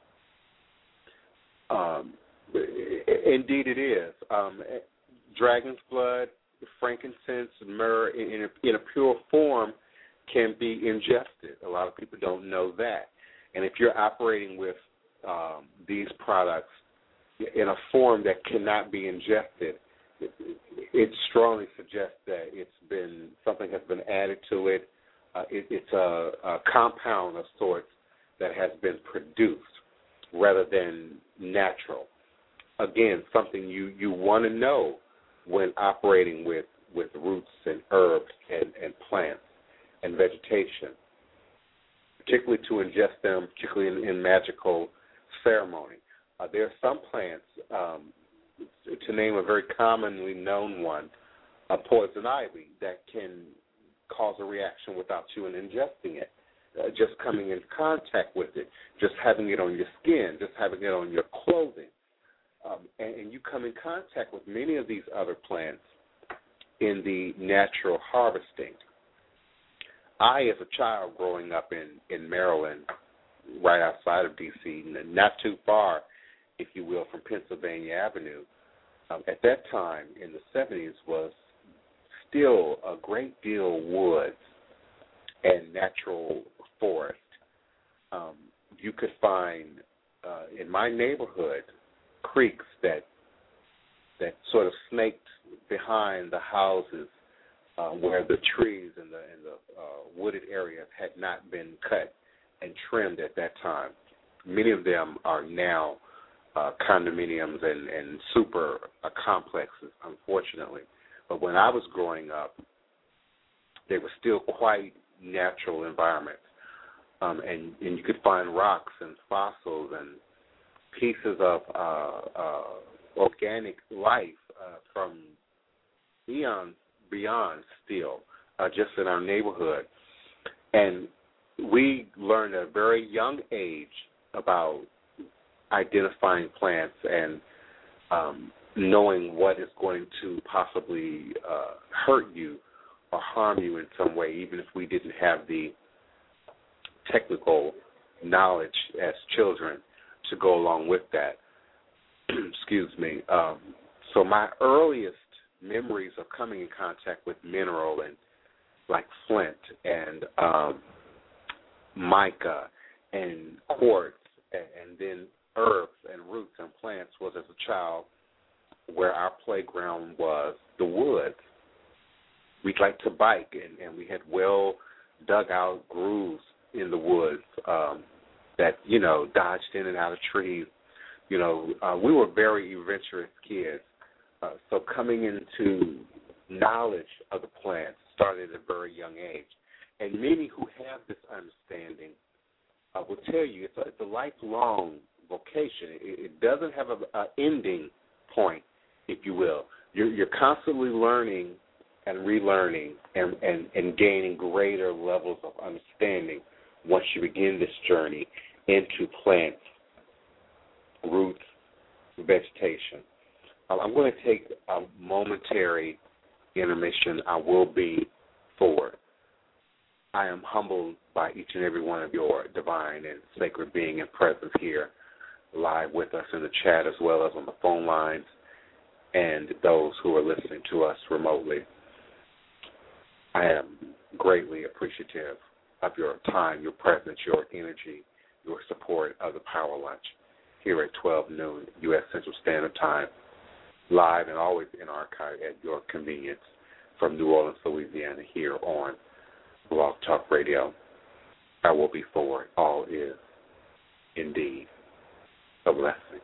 Um, indeed it is. Um, dragon's blood, frankincense, myrrh in a, in a pure form can be ingested. A lot of people don't know that. And if you're operating with um, these products in a form that cannot be ingested, it, it strongly suggests that it's been something has been added to it. Uh, it it's a, a compound of sorts that has been produced rather than natural. Again, something you, you want to know when operating with, with roots and herbs and, and plants and vegetation, particularly to ingest them, particularly in, in magical ceremony. Uh, there are some plants, um, to name a very commonly known one, uh, poison ivy, that can cause a reaction without you ingesting it. Uh, just coming in contact with it, just having it on your skin, just having it on your clothing. Um, and, and you come in contact with many of these other plants in the natural harvesting. I, as a child growing up in, in Maryland, right outside of D C, not too far, if you will, from Pennsylvania Avenue, um, at that time in the seventies was still a great deal of woods and natural forest. Um, you could find uh, in my neighborhood creeks that that sort of snaked behind the houses uh, where the trees and the, and the uh, wooded areas had not been cut and trimmed at that time. Many of them are now uh, condominiums and, and super uh, complexes, unfortunately. But when I was growing up, they were still quite natural environments. um, and, and you could find rocks and fossils and pieces of uh, uh, organic life uh, from eons beyond still, uh, just in our neighborhood. And we learned at a very young age about identifying plants and um, knowing what is going to possibly uh, hurt you or harm you in some way, even if we didn't have the technical knowledge as children to go along with that. Excuse me. Um, so my earliest memories of coming in contact with mineral and like flint and um, mica and quartz and, and then herbs and roots and plants was as a child where our playground was the woods. We'd like to bike, and, and we had well dug out grooves in the woods um, that, you know, dodged in and out of trees. You know, uh, we were very adventurous kids. Uh, so coming into knowledge of the plants started at a very young age. And many who have this understanding uh, will tell you it's a, it's a lifelong vocation. It, it doesn't have an ending point, if you will. You're, you're constantly learning and relearning and, and, and gaining greater levels of understanding once you begin this journey into plants, roots, vegetation. Um, I'm going to take a momentary intermission. I will be forward. I am humbled by each and every one of your divine and sacred being and presence here live with us in the chat as well as on the phone lines and those who are listening to us remotely. I am greatly appreciative of your time, your presence, your energy, your support of the Power Lunch here at twelve noon U S Central Standard Time, live and always in archive at your convenience from New Orleans, Louisiana, here on Blog Talk Radio. I will be forward. All is indeed a blessing.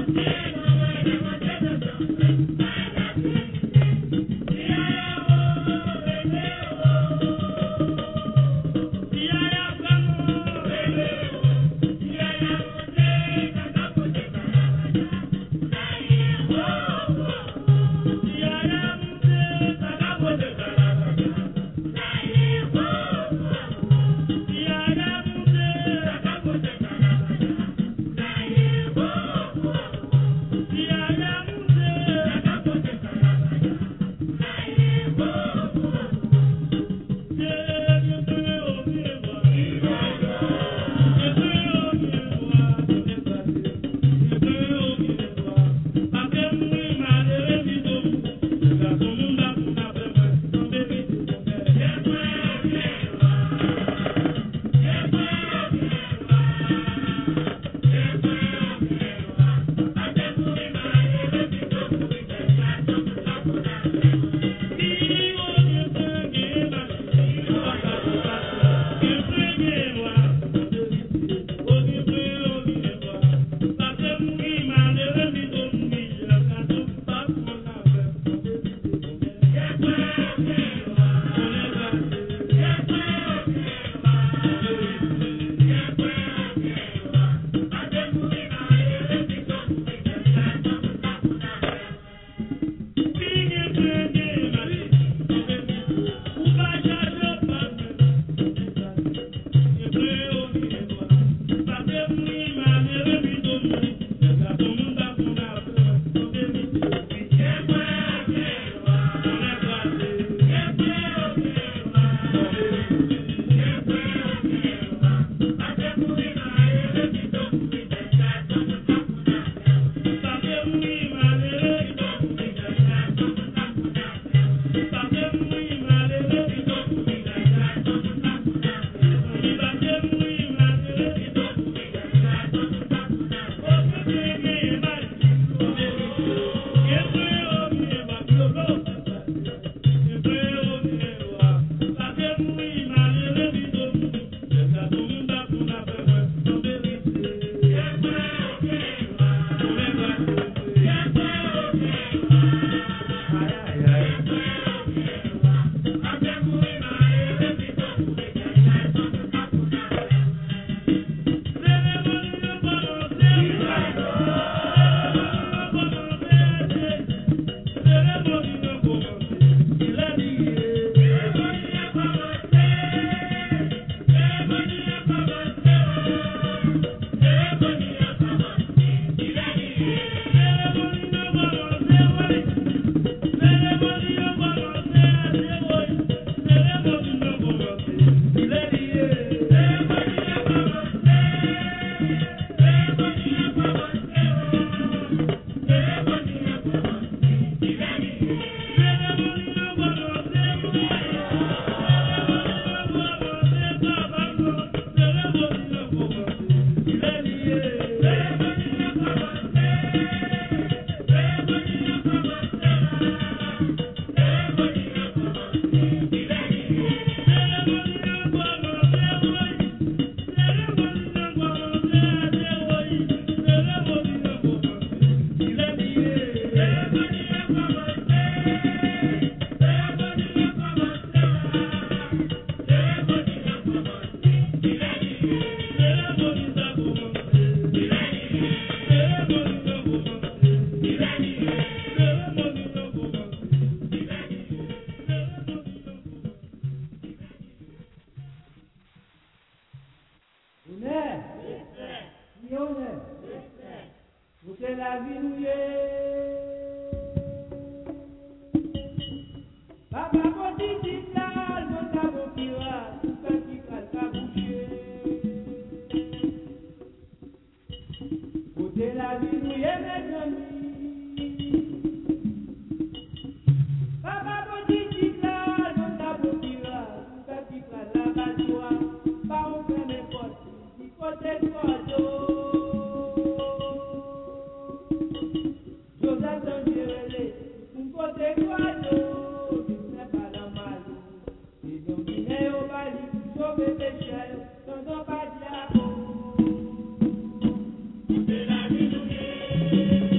Thank you.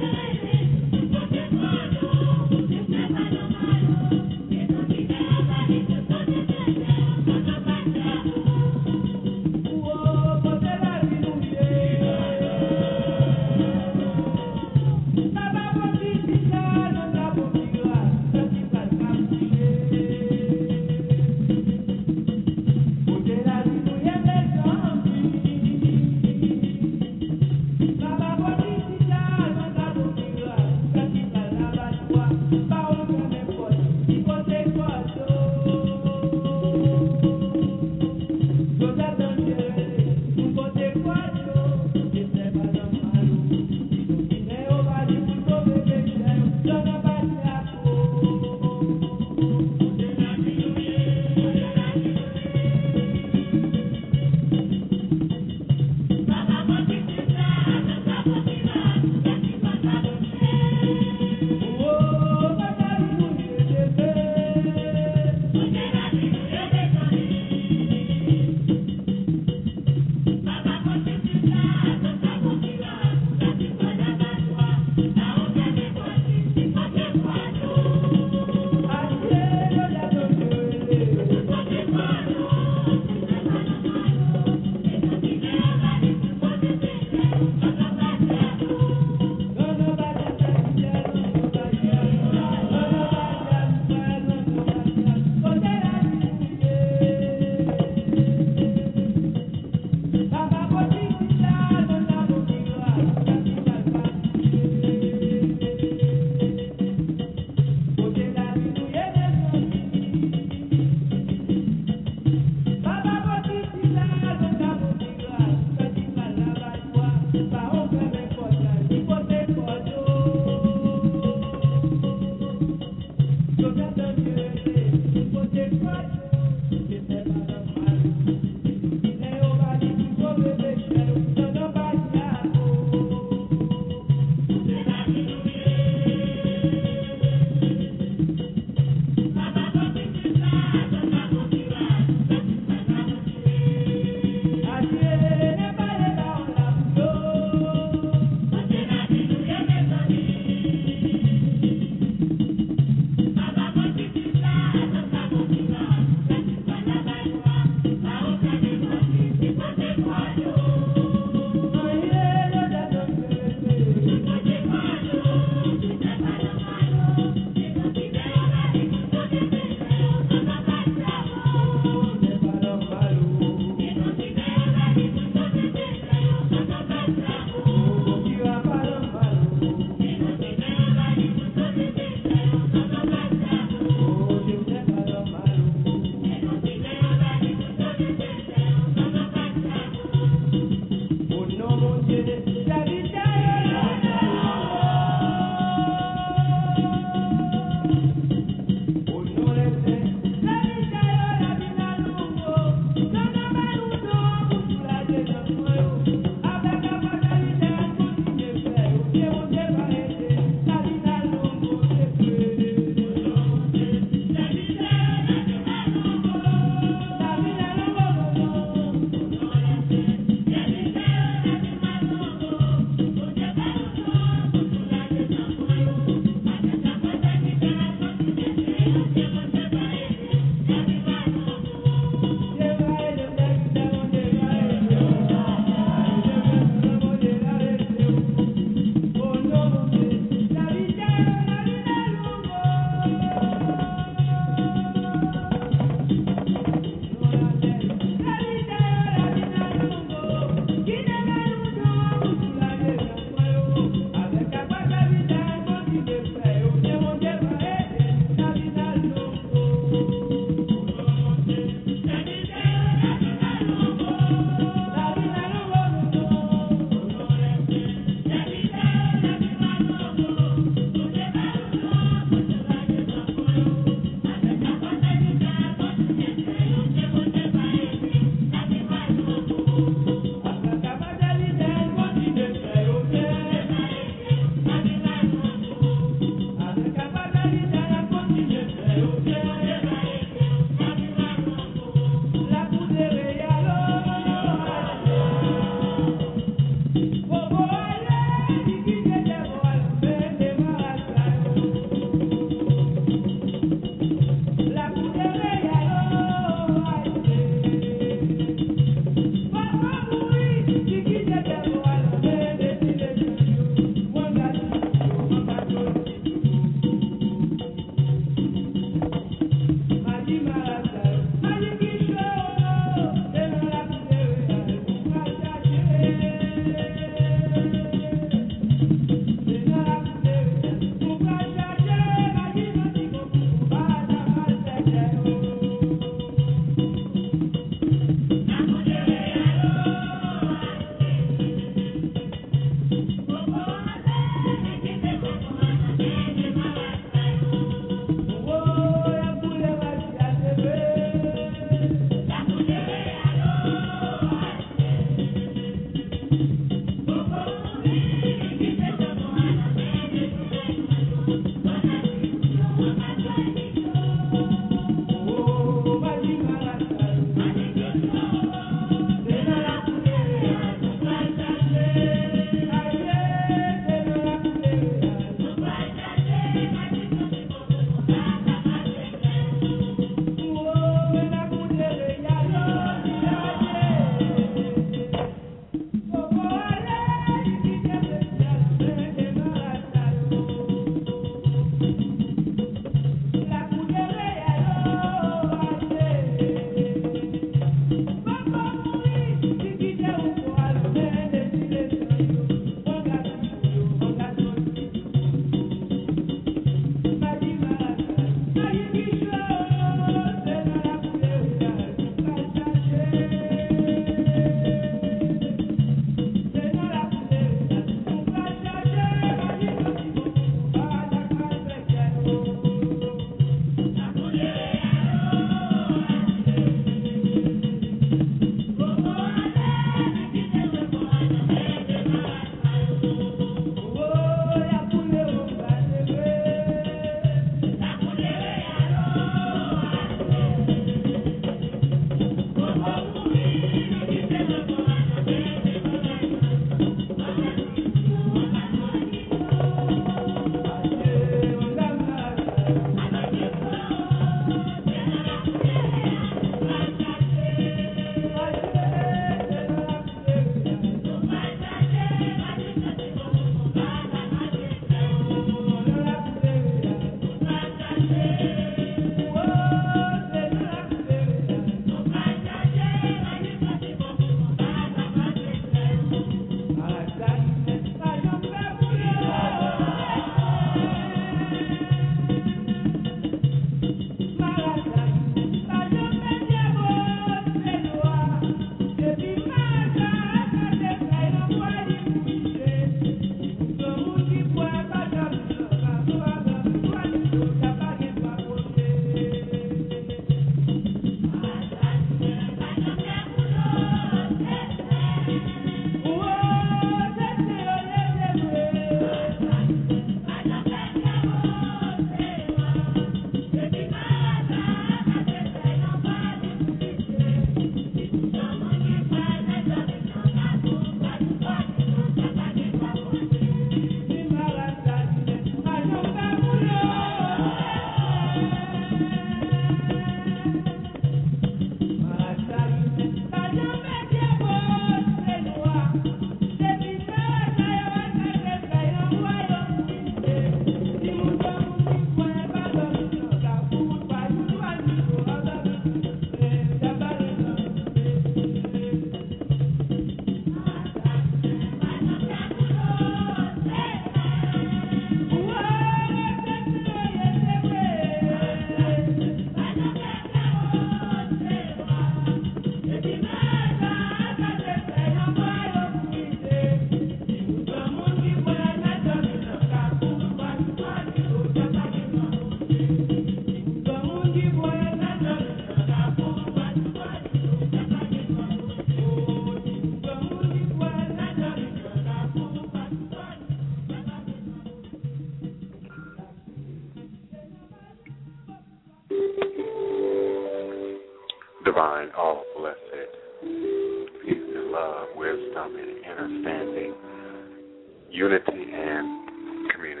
divine, all blessed, peace and love, wisdom and understanding, unity and community.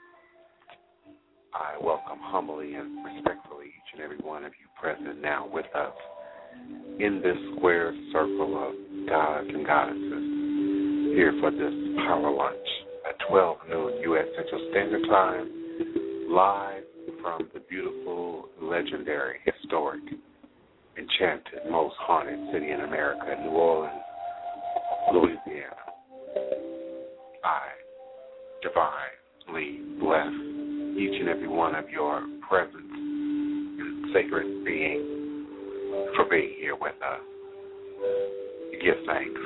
I welcome humbly and respectfully each and every one of you present now with us in this square circle of gods and goddesses here for this power lunch at twelve noon U S Central Standard Time, live from the beautiful, legendary, historic, enchanted, most haunted city in America, New Orleans, Louisiana. I divinely bless each and every one of your presence and sacred being for being here with us. Give thanks.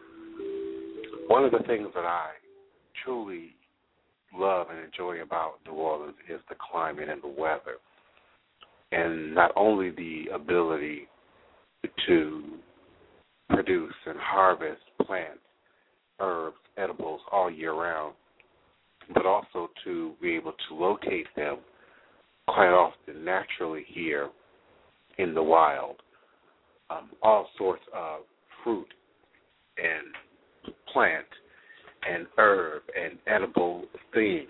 One of the things that I truly love and enjoy about New Orleans is the climate and the weather, and not only the ability to produce and harvest plants, herbs, edibles all year round, but also to be able to locate them quite often naturally here in the wild. Um, all sorts of fruit and plant and herb and edible thing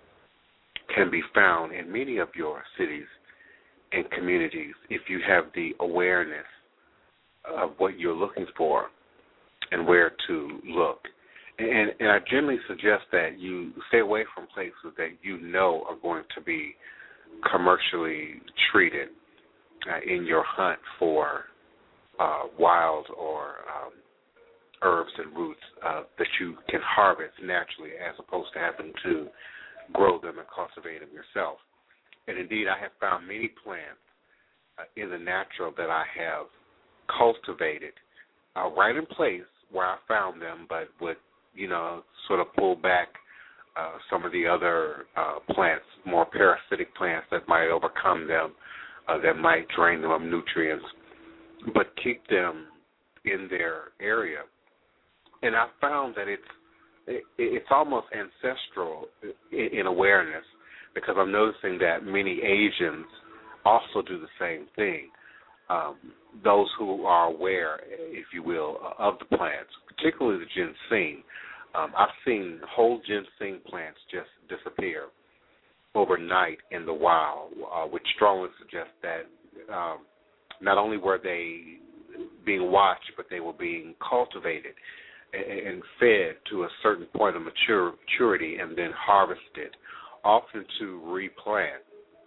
can be found in many of your cities and communities if you have the awareness of what you're looking for and where to look. And, and I generally suggest that you stay away from places that you know are going to be commercially treated uh, in your hunt for uh, wild or um, herbs and roots uh, that you can harvest naturally as opposed to having to grow them and cultivate them yourself. And indeed, I have found many plants uh, in the natural that I have cultivated uh, right in place where I found them, but would, you know, sort of pull back uh, some of the other uh, plants, more parasitic plants that might overcome them, uh, that might drain them of nutrients, but keep them in their area. And I found that it's it, it's almost ancestral in, in awareness, because I'm noticing that many Asians also do the same thing. Um, those who are aware, if you will, of the plants, particularly the ginseng. Um, I've seen whole ginseng plants just disappear overnight in the wild, uh, which strongly suggests that um, not only were they being watched, but they were being cultivated and fed to a certain point of mature, maturity and then harvested, often to replant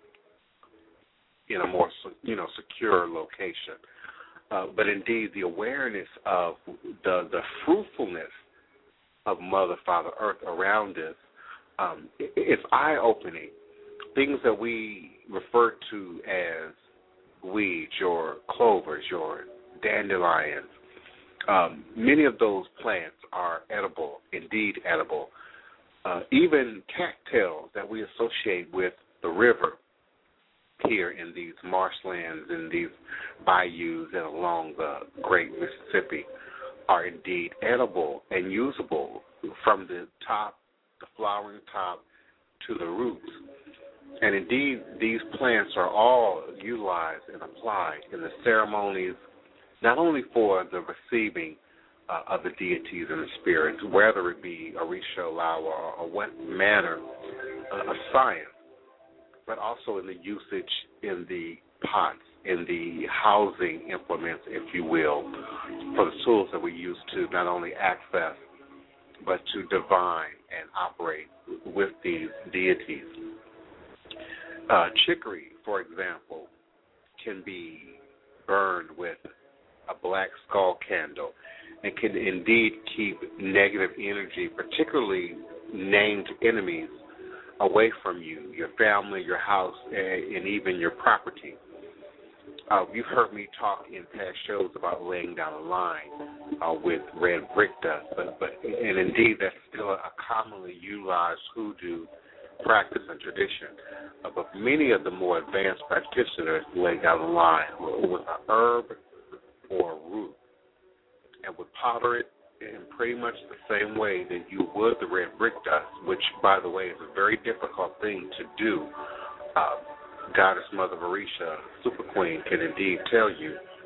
in a more, you know, secure location. Uh, but indeed, the awareness of the the fruitfulness of Mother, Father, Earth around us, um, it, it's eye-opening. Things that we refer to as weeds, your clovers, your dandelions, um, many of those plants are edible, indeed edible. Uh, even cattails that we associate with the river here in these marshlands and these bayous and along the great Mississippi are indeed edible and usable from the top, the flowering top, to the roots. And indeed, these plants are all utilized and applied in the ceremonies, not only for the receiving uh, of the deities and the spirits, whether it be Orisha, Lawa, or, or what manner uh, of science, but also in the usage in the pots, in the housing implements, if you will, for the tools that we use to not only access, but to divine and operate with these deities. Uh, chicory, for example, can be burned with a black skull candle and can indeed keep negative energy, particularly named enemies, away from you, your family, your house, and even your property. Uh, you've heard me talk in past shows about laying down a line uh, with red brick dust, but, but and indeed that's still a commonly utilized hoodoo practice and tradition. Uh, but many of the more advanced practitioners lay down a line with an herb or a root and would powder it in pretty much the same way that you would the red brick dust, which, by the way, is a very difficult thing to do. Uh, Goddess Mother Orisha, Super Queen, can indeed tell you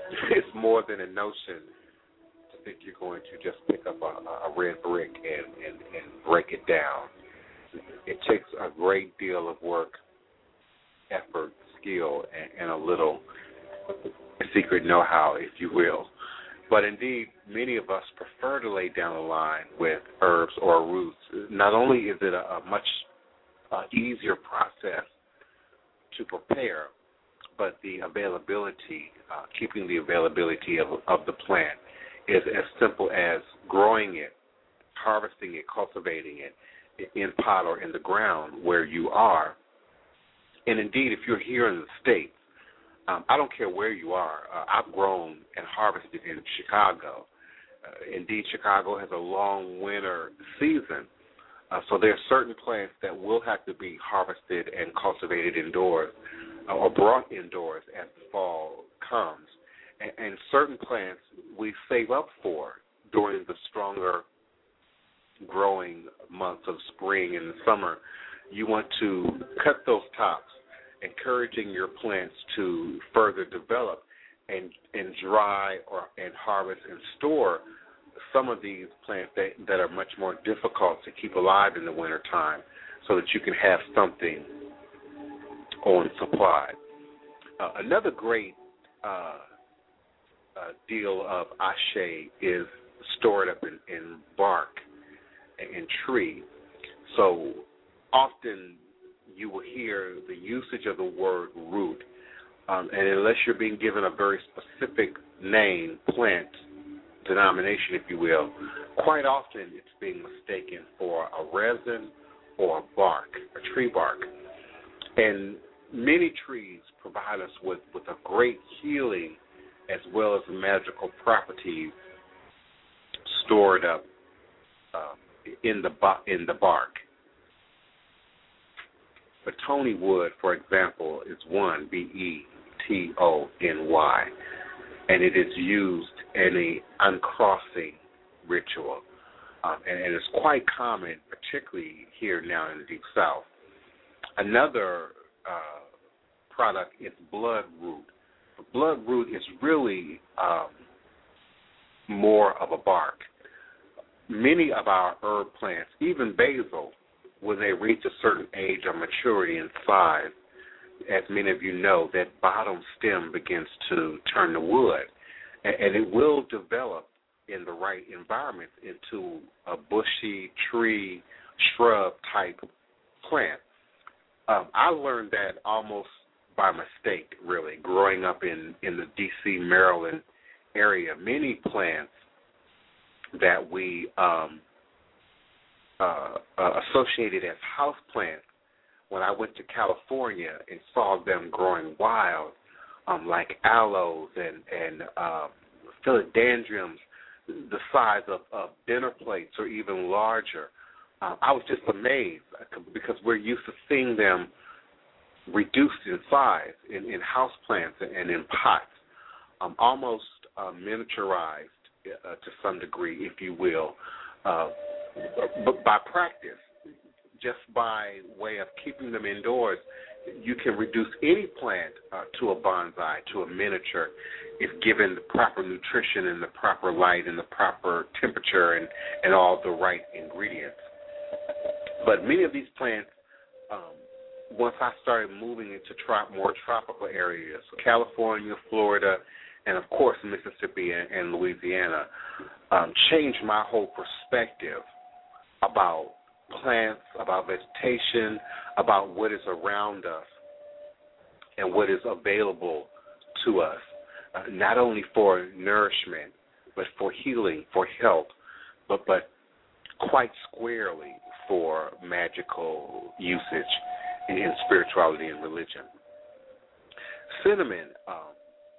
it's more than a notion to think you're going to just pick up a, a red brick and, and, and break it down. It takes a great deal of work, effort, skill, and, and a little secret know-how, if you will. But indeed, many of us prefer to lay down a line with herbs or roots. Not only is it a, a much uh, easier process to prepare, but the availability, uh, keeping the availability of, of the plant is as simple as growing it, harvesting it, cultivating it in pot or in the ground where you are. And indeed, if you're here in the States, um, I don't care where you are. Uh, I've grown and harvested in Chicago. Uh, indeed, Chicago has a long winter season. Uh, so there are certain plants that will have to be harvested and cultivated indoors uh, or brought indoors as the fall comes. And, and certain plants we save up for during the stronger growing months of spring and the summer. You want to cut those tops, encouraging your plants to further develop and, and dry or and harvest and store some of these plants that, that are much more difficult to keep alive in the wintertime so that you can have something on supply. Uh, another great uh, uh, deal of ashe is stored up in, in bark and tree. So often you will hear the usage of the word root, um, and unless you're being given a very specific name, plant, denomination, if you will, quite often it's being mistaken for a resin or a bark, a tree bark. And many trees provide us with, with a great healing as well as magical properties stored up uh, in the in the bark. Betony wood, for example, is one, B E T O N Y, and it is used in a uncrossing ritual. Um, and, and it's quite common, particularly here now in the Deep South. Another uh, product is bloodroot. Bloodroot is really um, more of a bark. Many of our herb plants, even basil, when they reach a certain age of maturity and size, as many of you know, that bottom stem begins to turn to wood. And, and it will develop in the right environment into a bushy tree, shrub-type plant. Um, I learned that almost by mistake, really, growing up in, in the D C, Maryland area. Many plants that we um, uh, uh, associated as house plants, when I went to California and saw them growing wild, um, like aloes and, and uh, philodendrons, the size of, of dinner plates or even larger, uh, I was just amazed because we're used to seeing them reduced in size in, in house plants and in pots, um, almost uh, miniaturized uh, to some degree, if you will, uh, but by practice, just by way of keeping them indoors, you can reduce any plant uh, to a bonsai, to a miniature, if given the proper nutrition and the proper light and the proper temperature and, and all the right ingredients. But many of these plants, um, once I started moving into trop- more tropical areas, California, Florida, and of course Mississippi and, and Louisiana, um, changed my whole perspective about plants, about vegetation, about what is around us and what is available to us, uh, not only for nourishment, but for healing, for health, but, but quite squarely for magical usage in spirituality and religion. Cinnamon um,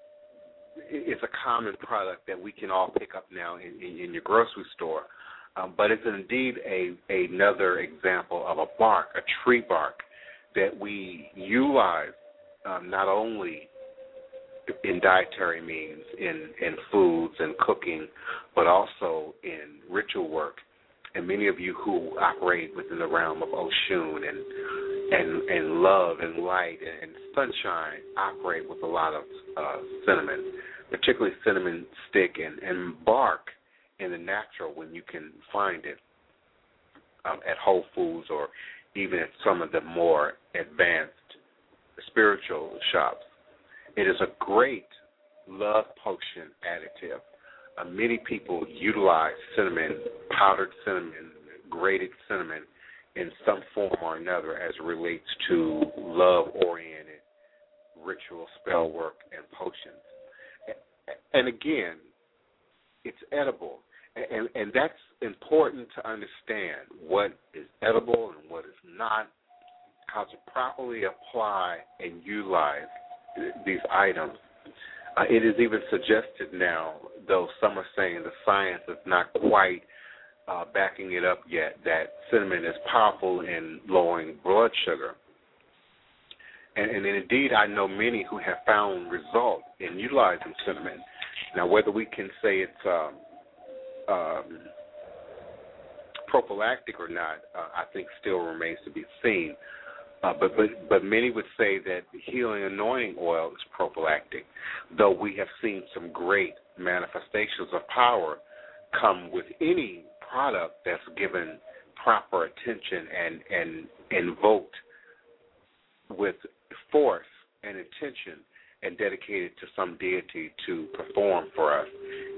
is a common product that we can all pick up now in, in, in your grocery store. Um, but it's indeed a, another example of a bark, a tree bark, that we utilize um, not only in dietary means, in, in foods and cooking, but also in ritual work. And many of you who operate within the realm of Oshun and and, and love and light and, and sunshine operate with a lot of uh, cinnamon. particularly cinnamon stick and, and bark in the natural when you can find it um, at Whole Foods or even at some of the more advanced spiritual shops. It is a great love potion additive. Uh, many people utilize cinnamon, powdered cinnamon, grated cinnamon in some form or another as it relates to love-oriented ritual spell work and potions. And again, it's edible. And, and that's important to understand what is edible and what is not, how to properly apply and utilize these items. Uh, it is even suggested now, though some are saying the science is not quite uh, backing it up yet, that cinnamon is powerful in lowering blood sugar. And, and indeed, I know many who have found results in utilizing cinnamon. Now, whether we can say it's um, um, prophylactic or not, uh, I think still remains to be seen. Uh, but, but but many would say that healing anointing oil is prophylactic, though we have seen some great manifestations of power come with any product that's given proper attention and, and invoked with force and intention and dedicated to some deity to perform for us.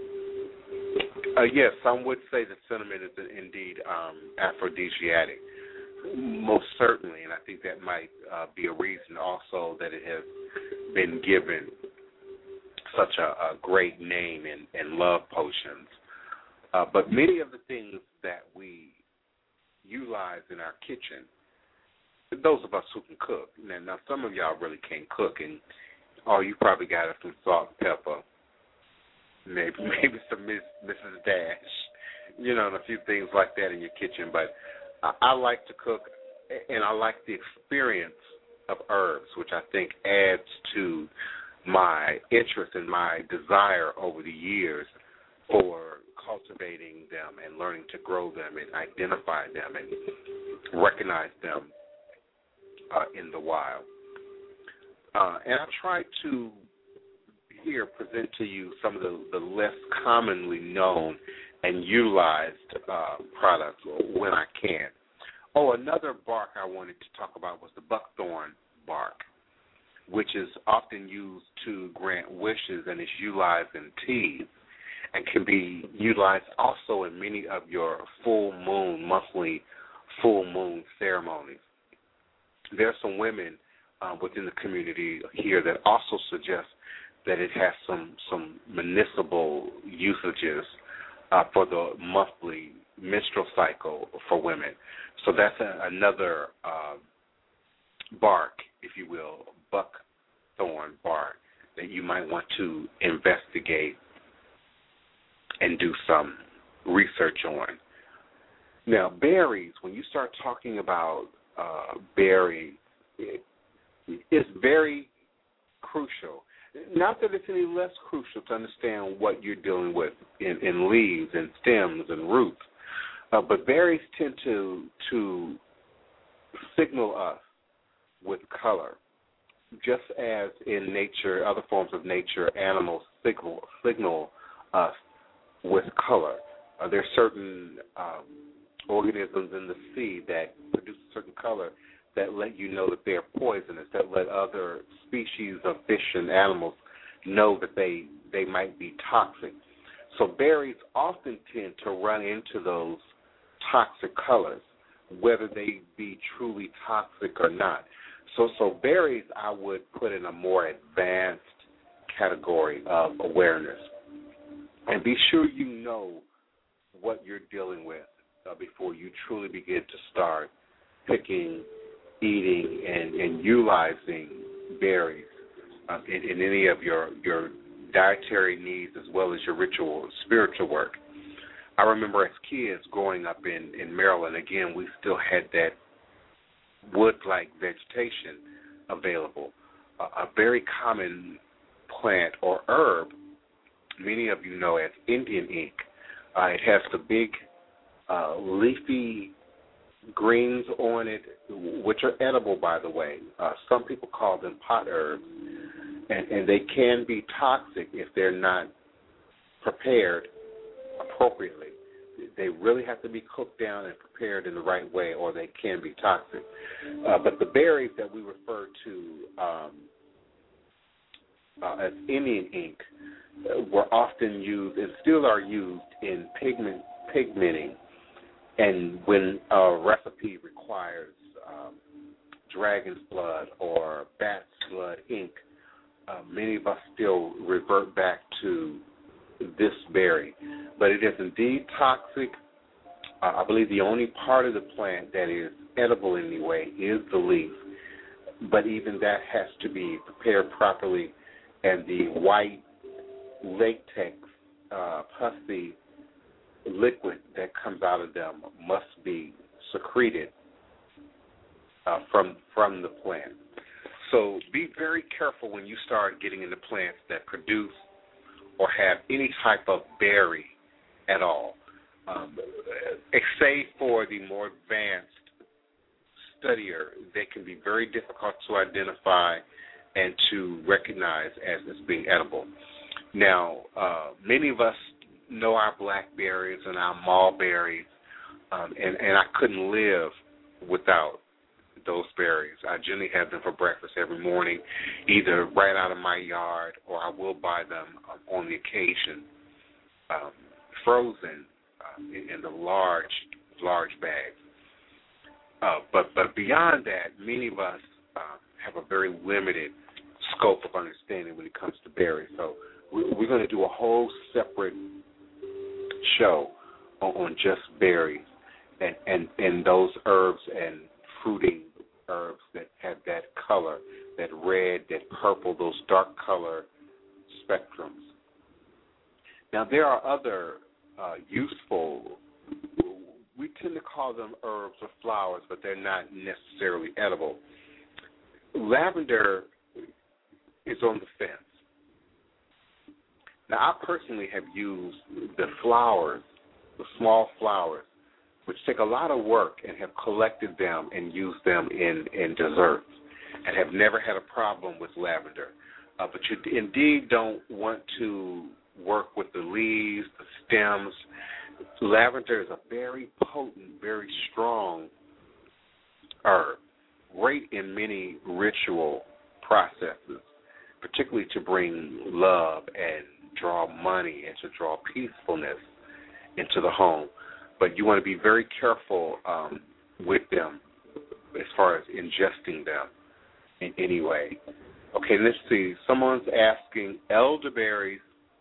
Uh, yes, some would say that cinnamon is indeed um, aphrodisiac. Most certainly, and I think that might uh, be a reason also that it has been given such a, a great name in, in love potions. Uh, but many of the things that we utilize in our kitchen, those of us who can cook, now, now some of y'all really can't cook, and oh, you probably got us some salt and pepper, maybe maybe some Miss, Missus Dash, you know, and a few things like that in your kitchen, but I like to cook, and I like the experience of herbs, which I think adds to my interest and my desire over the years for cultivating them and learning to grow them and identify them and recognize them uh, in the wild. Uh, and I try to here present to you some of the, the less commonly known and utilized uh, products when I can. Oh, another bark I wanted to talk about was the buckthorn bark, which is often used to grant wishes and is utilized in teas and can be utilized also in many of your full moon, monthly full moon ceremonies. There are some women uh, within the community here that also suggest that it has some, some municipal usages Uh, for the monthly menstrual cycle for women. So that's a, another uh, bark, if you will, buckthorn bark, that you might want to investigate and do some research on. Now, berries, when you start talking about uh, berries, it, it's very crucial. Not that it's any less crucial to understand what you're dealing with in, in leaves and stems and roots, uh, but berries tend to to signal us with color, just as in nature, other forms of nature, animals signal signal us with color. Uh, there are certain um, organisms in the sea that produce a certain color that let you know that they're poisonous, that let other species of fish and animals know that they, they might be toxic. So berries often tend to run into those toxic colors, whether they be truly toxic or not. So, so berries I would put in a more advanced category of awareness. And be sure you know what you're dealing with uh, before you truly begin to start picking, eating, and, and utilizing berries uh, in, in any of your, your dietary needs as well as your ritual spiritual work. I remember as kids growing up in, in Maryland, again, we still had that wood-like vegetation available. Uh, a very common plant or herb, many of you know as Indian ink. Uh, it has the big uh, leafy greens on it, which are edible, by the way. Uh, some people call them pot herbs. and, and they can be toxic if they're not prepared appropriately. They really have to be cooked down and prepared in the right way, or they can be toxic. Uh, but the berries that we refer to um, uh, as Indian ink uh, were often used and still are used in pigment pigmenting. And when a recipe requires um, dragon's blood or bat's blood ink, uh, many of us still revert back to this berry. But it is indeed toxic. Uh, I believe the only part of the plant that is edible in any way is the leaf. But even that has to be prepared properly, and the white latex, uh, pussy liquid that comes out of them must be secreted uh, from from the plant. So be very careful when you start getting into plants that produce or have any type of berry at all. Um, save for the more advanced studier, they can be very difficult to identify and to recognize as it's being edible. Now, uh, many of us know our blackberries and our mulberries, um, and, and I couldn't live without those berries. I generally have them for breakfast every morning, either right out of my yard, or I will buy them um, on the occasion, um, frozen um, in, in the large, large bags. Uh, but but beyond that, many of us uh, have a very limited scope of understanding when it comes to berries. So we, we're going to do a whole separate show on, on just berries and, and, and those herbs and fruiting herbs that have that color, that red, that purple, those dark color spectrums. Now, there are other uh, useful, we tend to call them herbs or flowers, but they're not necessarily edible. Lavender is on the fence. Now, I personally have used the flowers, the small flowers, which take a lot of work, and have collected them and used them in, in desserts, and have never had a problem with lavender. Uh, but you indeed don't want to work with the leaves, the stems. Lavender is a very potent, very strong herb, great in many ritual processes, particularly to bring love and draw money and to draw peacefulness into the home. But you want to be very careful um, with them as far as ingesting them in any way. Okay, let's see. Someone's asking elderberries.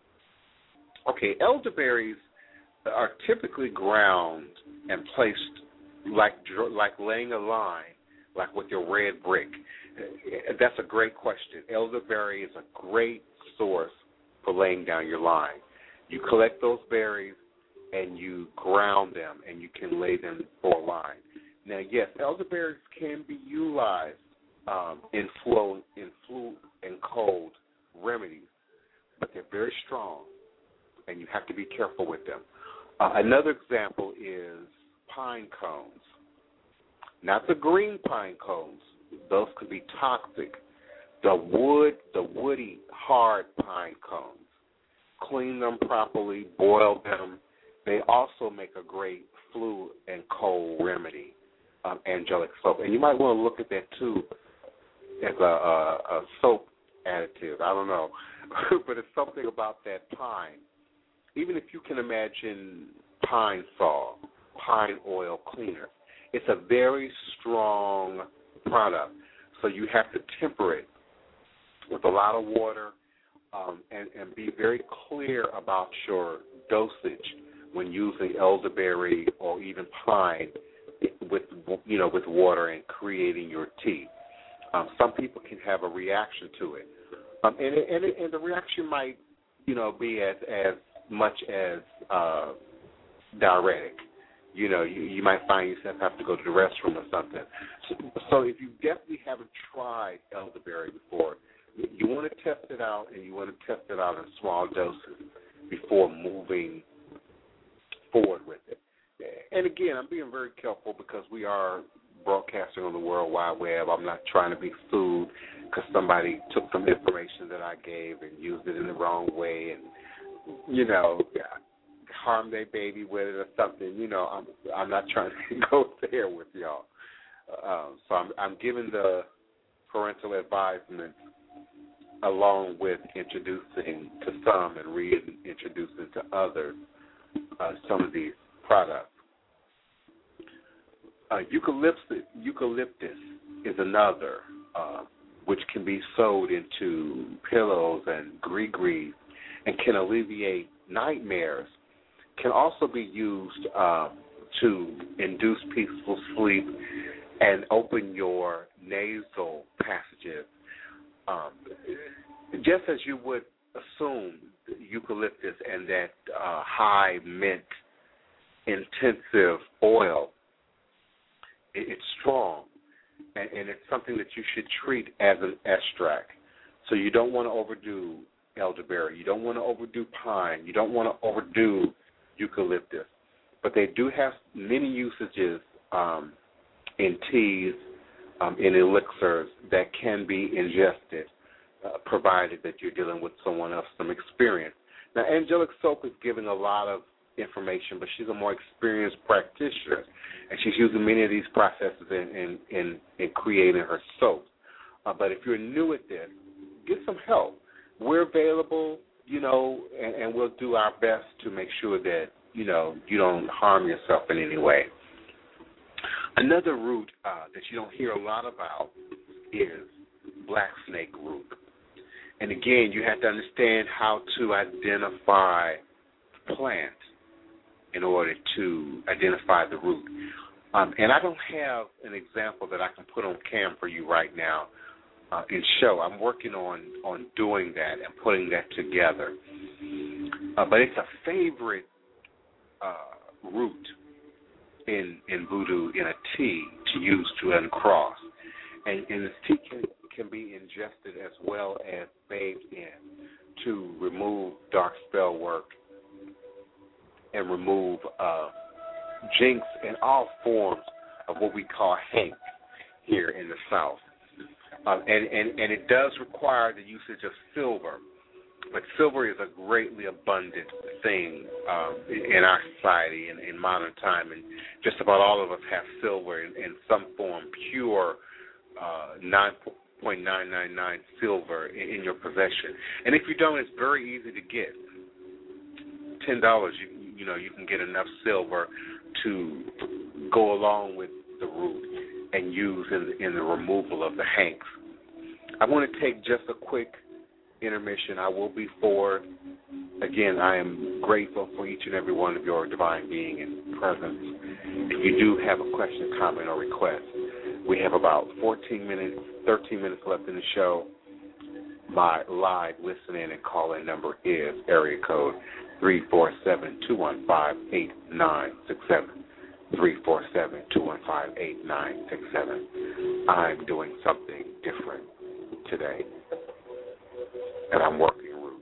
Okay, elderberries are typically ground and placed like like laying a line, like with your red brick. That's a great question. Elderberry is a great source for laying down your line. You collect those berries and you ground them, and you can lay them for a line. Now, yes, elderberries can be utilized um, in flu, in flu and cold remedies, but they're very strong, and you have to be careful with them. Uh, another example is pine cones. Not the green pine cones. Those could be toxic. The wood, the woody, hard pine cones. Clean them properly, boil them. They also make a great flu and cold remedy, um, angelic soap. And you might want to look at that, too, as a, a, a soap additive. I don't know. But it's something about that pine. Even if you can imagine pine sol, pine oil cleaner, it's a very strong product. So you have to temper it with a lot of water um, and, and be very clear about your dosage when using elderberry or even pine with, you know, with water and creating your tea. Um, some people can have a reaction to it, um, and, and and the reaction might, you know, be as as much as uh, diuretic. You know, you, you might find yourself have to go to the restroom or something. So, so if you definitely haven't tried elderberry before, you want to test it out, and you want to test it out in small doses before moving forward with it. And again, I'm being very careful because we are broadcasting on the World Wide Web. I'm not trying to be sued because somebody took some information that I gave and used it in the wrong way and, you know, harm their baby with it or something. You know, I'm I'm not trying to go there with y'all. Um, so I'm I'm giving the parental advisement along with introducing to some and reintroducing to others uh, some of these products. Uh, eucalyptus, eucalyptus is another, uh, which can be sewed into pillows and gree-grees and can alleviate nightmares. Can also be used uh, to induce peaceful sleep and open your nasal passages. Um, just as you would assume eucalyptus and that uh, high mint intensive oil, it, it's strong, and, and it's something that you should treat as an extract. So you don't want to overdo elderberry. You don't want to overdo pine. You don't want to overdo eucalyptus. But they do have many usages um, in teas, um, in elixirs that can be ingested, uh, provided that you're dealing with someone of some experience. Now, Angelic Soap is giving a lot of information, but she's a more experienced practitioner, and she's using many of these processes in, in, in, in creating her soap. Uh, but if you're new at this, get some help. We're available, you know, and, and we'll do our best to make sure that, you know, you don't harm yourself in any way. Another root uh, that you don't hear a lot about is black snake root. And again, you have to understand how to identify the plant in order to identify the root. Um, and I don't have an example that I can put on cam for you right now uh, and show. I'm working on, on doing that and putting that together. Uh, but it's a favorite uh, root in in voodoo in a tea to use to uncross. And, and this tea can, can be ingested as well as bathed in to remove dark spell work and remove uh, jinx and all forms of what we call hank here in the South. Uh, and, and, and it does require the usage of silver. But silver is a greatly abundant thing um, in our society in, in modern time, and just about all of us have silver in, in some form, pure uh, nine point nine nine nine silver in, in your possession. And if you don't, it's very easy to get. ten dollars, you, you know, you can get enough silver to go along with the root and use in, in the removal of the hanks. I want to take just a quick intermission. I will be forward. Again, I am grateful for each and every one of your divine being and presence. If you do have a question, comment, or request, we have about fourteen minutes, thirteen minutes left in the show. My live listening and call-in number is area code three four seven, two one five, eight nine six seven. three four seven, two one five, eight nine six seven. I'm doing something different today, and I'm working roots.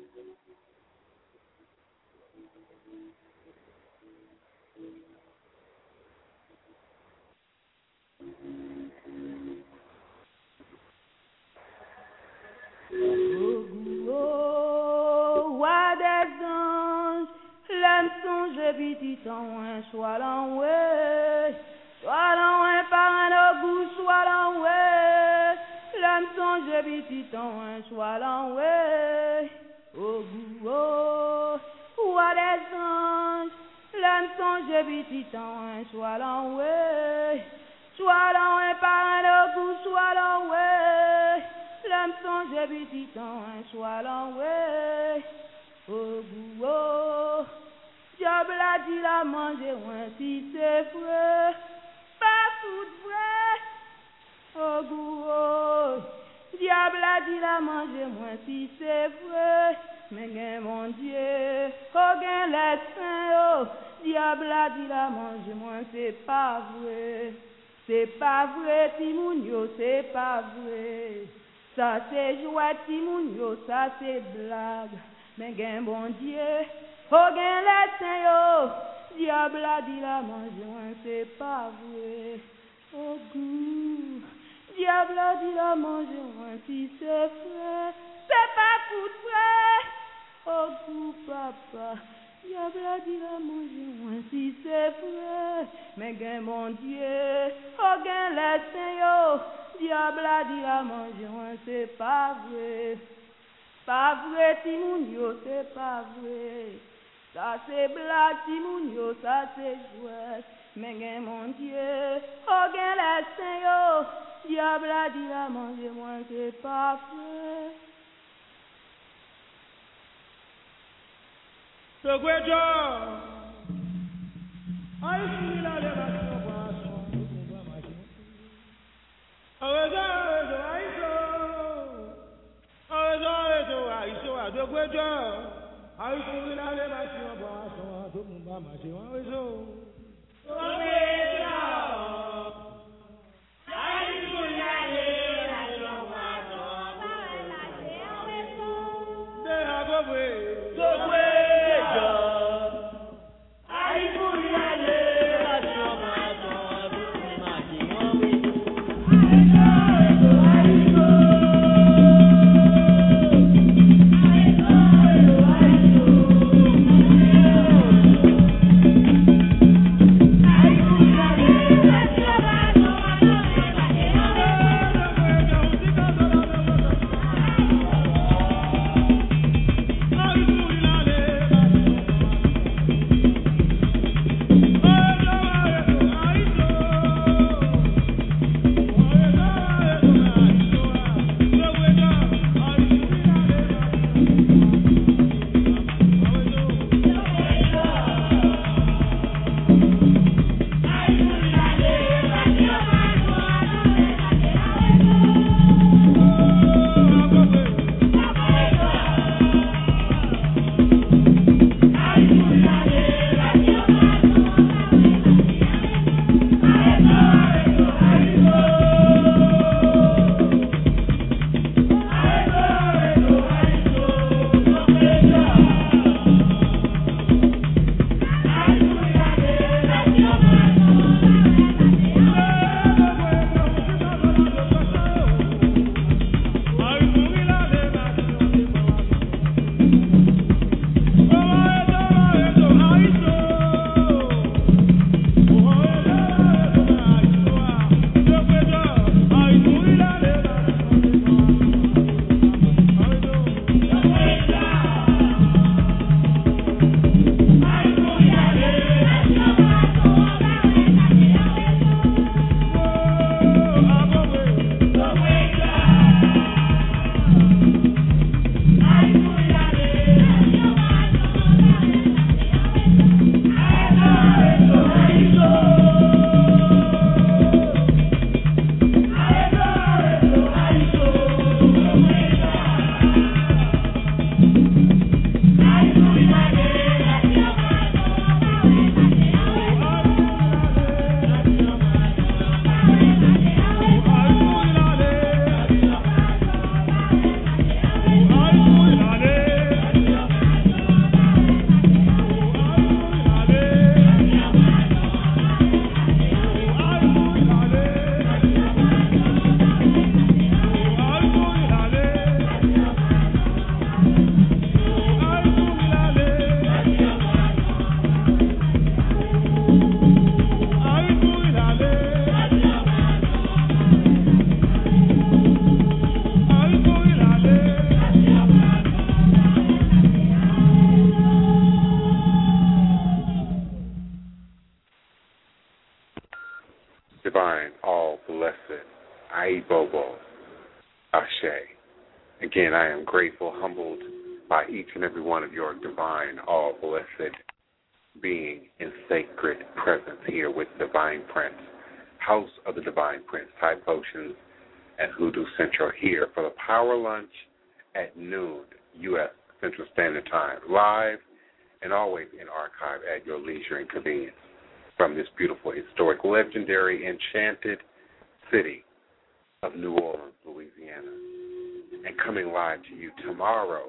Oh, roi des anges, l'âme songe petit en un soit l'enoué, soit l'enoué par un obus, soit l'enoué, l'âme songe petit en un soit l'enoué. Oh, oh, roi des anges, l'âme songe petit en un soit l'enoué, soit l'enoué par un obus, soit l'enoué. L'âme songe petit en un soit l'enoué. Oh, oh, diable a dit la manger, ouin si c'est vrai, pas tout vrai. Oh, oh, diable a dit la manger, ouin si c'est vrai, mais gain mon Dieu, oh, gain les saints, oh, diable a dit la manger, moi c'est pas vrai, c'est pas vrai, Timounio, c'est pas vrai. Ça c'est joie, Timounio, ça c'est blague. Mais gain bon Dieu, oh gain les saints, oh, diable a dit la manger, c'est pas vrai. au goût. Diable a dit la manger, moi si c'est frais, c'est pas coup de frais. Au goût, papa. Diable a dit la manger, moi si c'est frais. Mais gain mon Dieu, oh gain laisse yo. Diable a dit la manger, moi c'est pas vrai. Pas vrai, Timounio, c'est pas vrai. Ça c'est blague, Timounio, ça c'est jouet. Mais gain mon Dieu, oh gain laisse yo. Diable a dit la manger, moi c'est pas vrai. So great job. I see la levation poisson. Awezo, awezo, awezo, awezo, awezo, awezo, so great job. I see la levation poisson. Tout le monde va marcher. Awezo. So great job. I see la levation poisson. They have a way. So great. Divine, all blessed, Aibobo, Ashe. Again, I am grateful, humbled by each and every one of your divine, all blessed being in sacred presence here with Divine Prince, House of the Divine Prince, Thai Potions, and Hoodoo Central here for the Power Lunch at noon, U S Central Standard Time, live and always in archive at your leisure and convenience from this beautiful, historic, legendary, enchanted city of New Orleans, Louisiana, and coming live to you tomorrow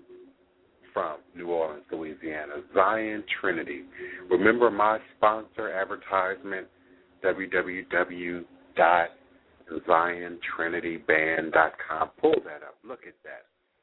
from New Orleans, Louisiana, Zion Trinity. Remember my sponsor advertisement, w w w dot Zion Trinity Band dot com. Pull that up. Look at that.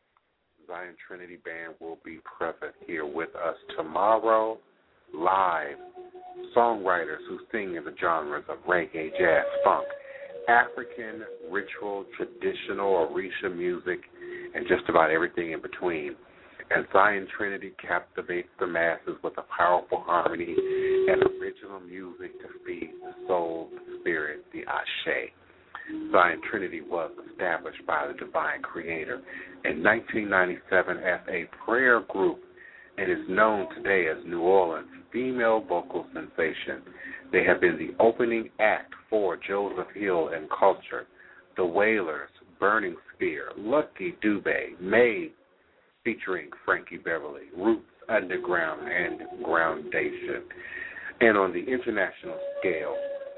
Zion Trinity Band will be present here with us tomorrow, live. Songwriters who sing in the genres of reggae, jazz, funk, African, ritual, traditional, Orisha music, and just about everything in between. And Zion Trinity captivates the masses with a powerful harmony and original music to feed the soul, the spirit, the ashe. Zion Trinity was established by the Divine Creator in nineteen ninety-seven as a prayer group and is known today as New Orleans' female vocal sensation. They have been the opening act for Joseph Hill and Culture, The Wailers, Burning Spear, Lucky Dube, May featuring Frankie Beverly, Roots Underground, and Groundation. And on the international scale,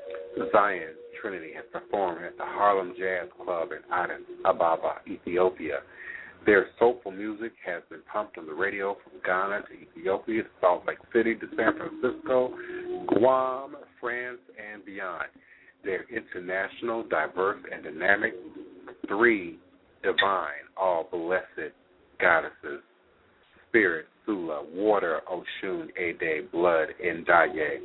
Zion Trinity has performed at the Harlem Jazz Club in Addis Ababa, Ethiopia. Their soulful music has been pumped on the radio from Ghana to Ethiopia to Salt Lake City to San Francisco, Guam, France, and beyond. They're international, diverse, and dynamic. Three divine, all blessed goddesses: Spirit, Sula, Water, Oshun, Ede, Blood, Ndaye.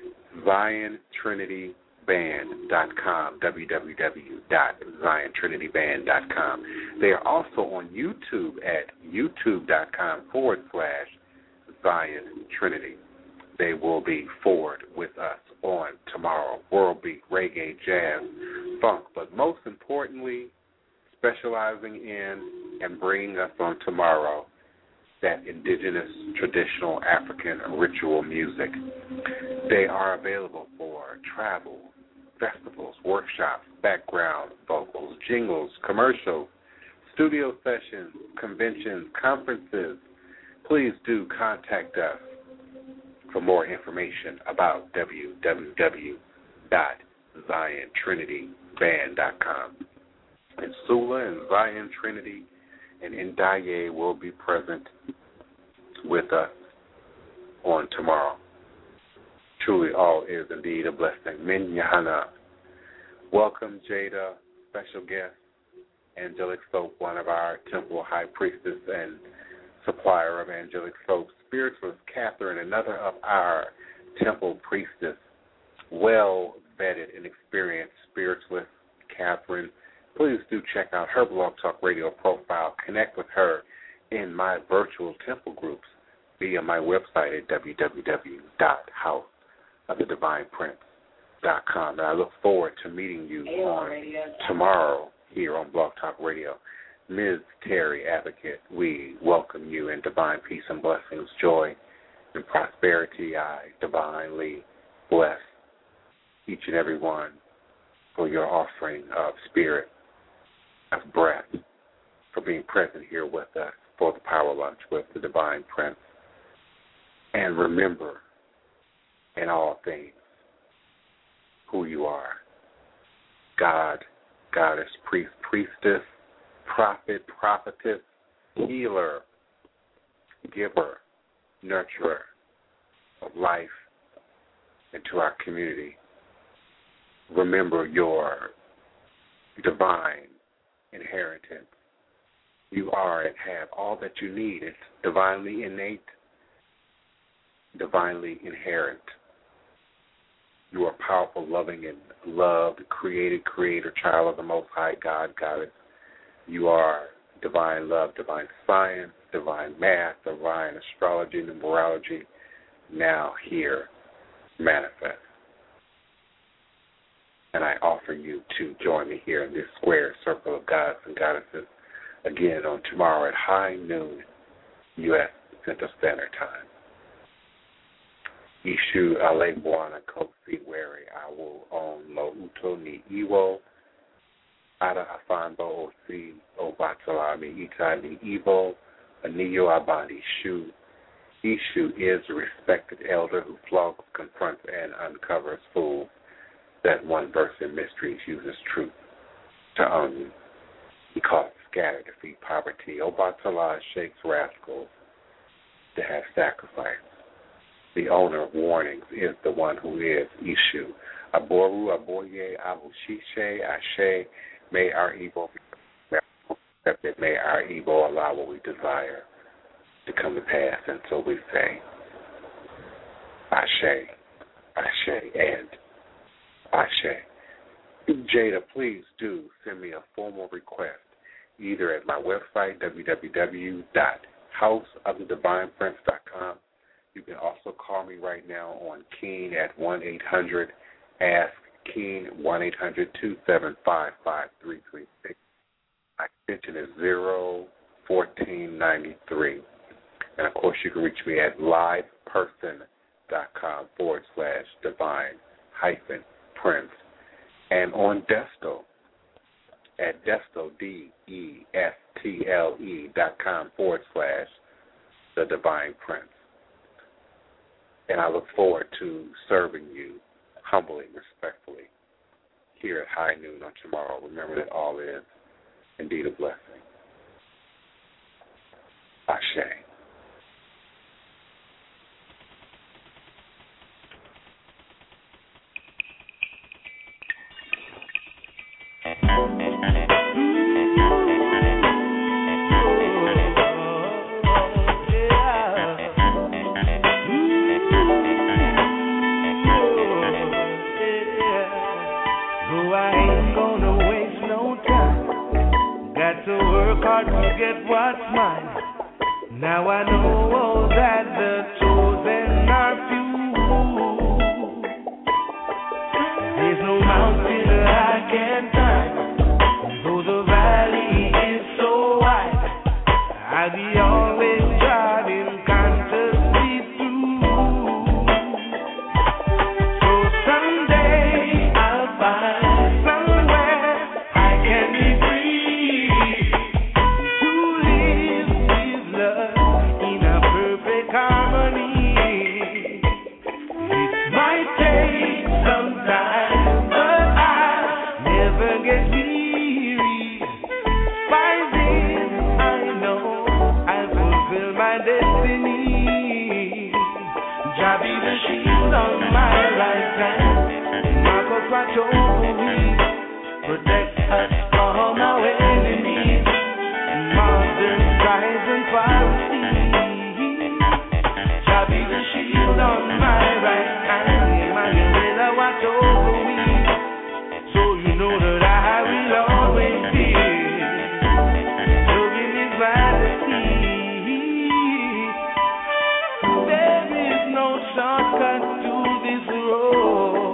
Zion Trinity Band dot com, w w w dot Zion Trinity Band dot com. They are also on YouTube at youtube dot com forward slash Zion Trinity. They will be forward with us on tomorrow. World beat, reggae, jazz, funk, but most importantly, specializing in and bringing us on tomorrow that indigenous, traditional African ritual music. They are available for travel, festivals, workshops, background vocals, jingles, commercials, studio sessions, conventions, conferences. Please do contact us for more information about w w w dot Zion Trinity Band dot com. And Sula and Zion Trinity and Ndaye will be present with us on tomorrow. Truly, all is indeed a blessing. Min Yahana. Welcome, Jada, special guest, Angelic Soap, one of our temple high priestess and supplier of angelic soap. Spiritualist Catherine, another of our temple priestess, well vetted and experienced spiritualist Catherine. Please do check out her Blog Talk Radio profile. Connect with her in my virtual temple groups via my website at w w w dot house of the divine prince dot com. And I look forward to meeting you on tomorrow here on Blog Talk Radio. Miz Terry Advocate, we welcome you in divine peace and blessings, joy and prosperity. I divinely bless each and every one for your offering of spirit, of breath, for being present here with us for the Power Lunch with the Divine Prince. And remember, in all things, who you are. God, goddess, priest, priestess, prophet, prophetess, healer, giver, nurturer of life into our community. Remember your divine inheritance. You are and have all that you need. It's divinely innate, divinely inherent. You are powerful, loving, and loved, created, creator, child of the Most High God, Goddess. You are divine love, divine science, divine math, divine astrology, numerology, now here manifest. And I offer you to join me here in this square circle of gods and goddesses again on tomorrow at high noon U S Central Standard Time. Ishu Alebwana Kofi Wari Awu On Lo Uto Ni Iwo Ada Afanbo Osi Obatalami Ita Ni Ivo Aniyo Abadi Shu. Ishu is a respected elder who flogs, confronts, and uncovers fools. That one verse in Mysteries uses truth to own you. He calls scatter, defeat poverty. Obatala shakes rascals to have sacrifice. The owner of warnings is the one who is Ishu. Aboru, Aboye, Abushishe, Ashe, may our evil be accepted, may our evil allow what we desire to come to pass. And so we say, Ashe, Ashe, and Ashe. Jada, please do send me a formal request, either at my website, w w w dot house of the divine prince dot com. You can also call me right now on Keen at one eight hundred ask Keen, one eight hundred two seven five five three three six. My extension is zero fourteen ninety-three. And, of course, you can reach me at liveperson.com forward slash divine hyphen prince. And on Desto, at Desto, D E S T L E dot com forward slash the divine prince. And I look forward to serving you humbly, respectfully, here at high noon on tomorrow. Remember that all is indeed a blessing. Ashe. To get what's mine. Now I know that the chosen are few. There's no mountain I can climb, though the valley is so wide. I'll be always driving consciously through. So someday I'll find somewhere I can be free. Protect us from our enemies, modern strife and poverty. Shall be the shield on my right hand, Emmanuel, watch over me, so you know that I will always be serving His majesty. There is no shortcut to this road.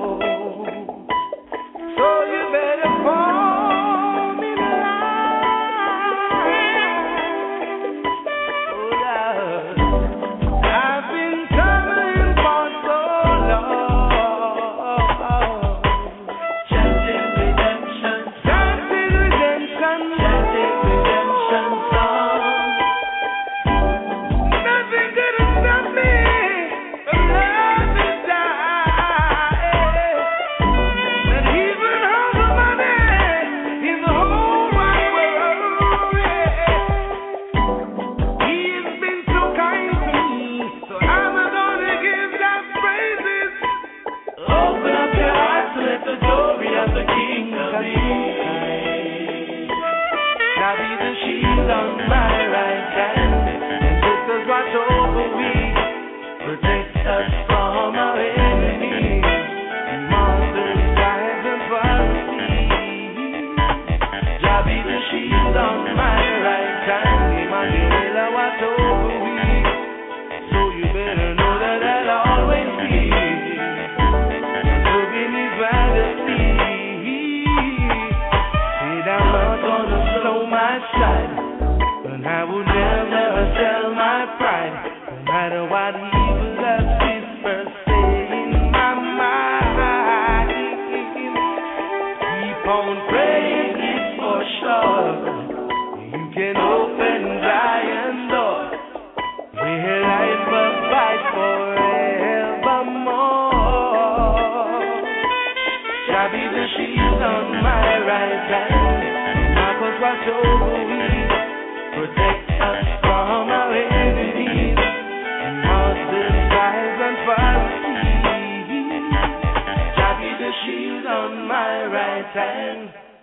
time.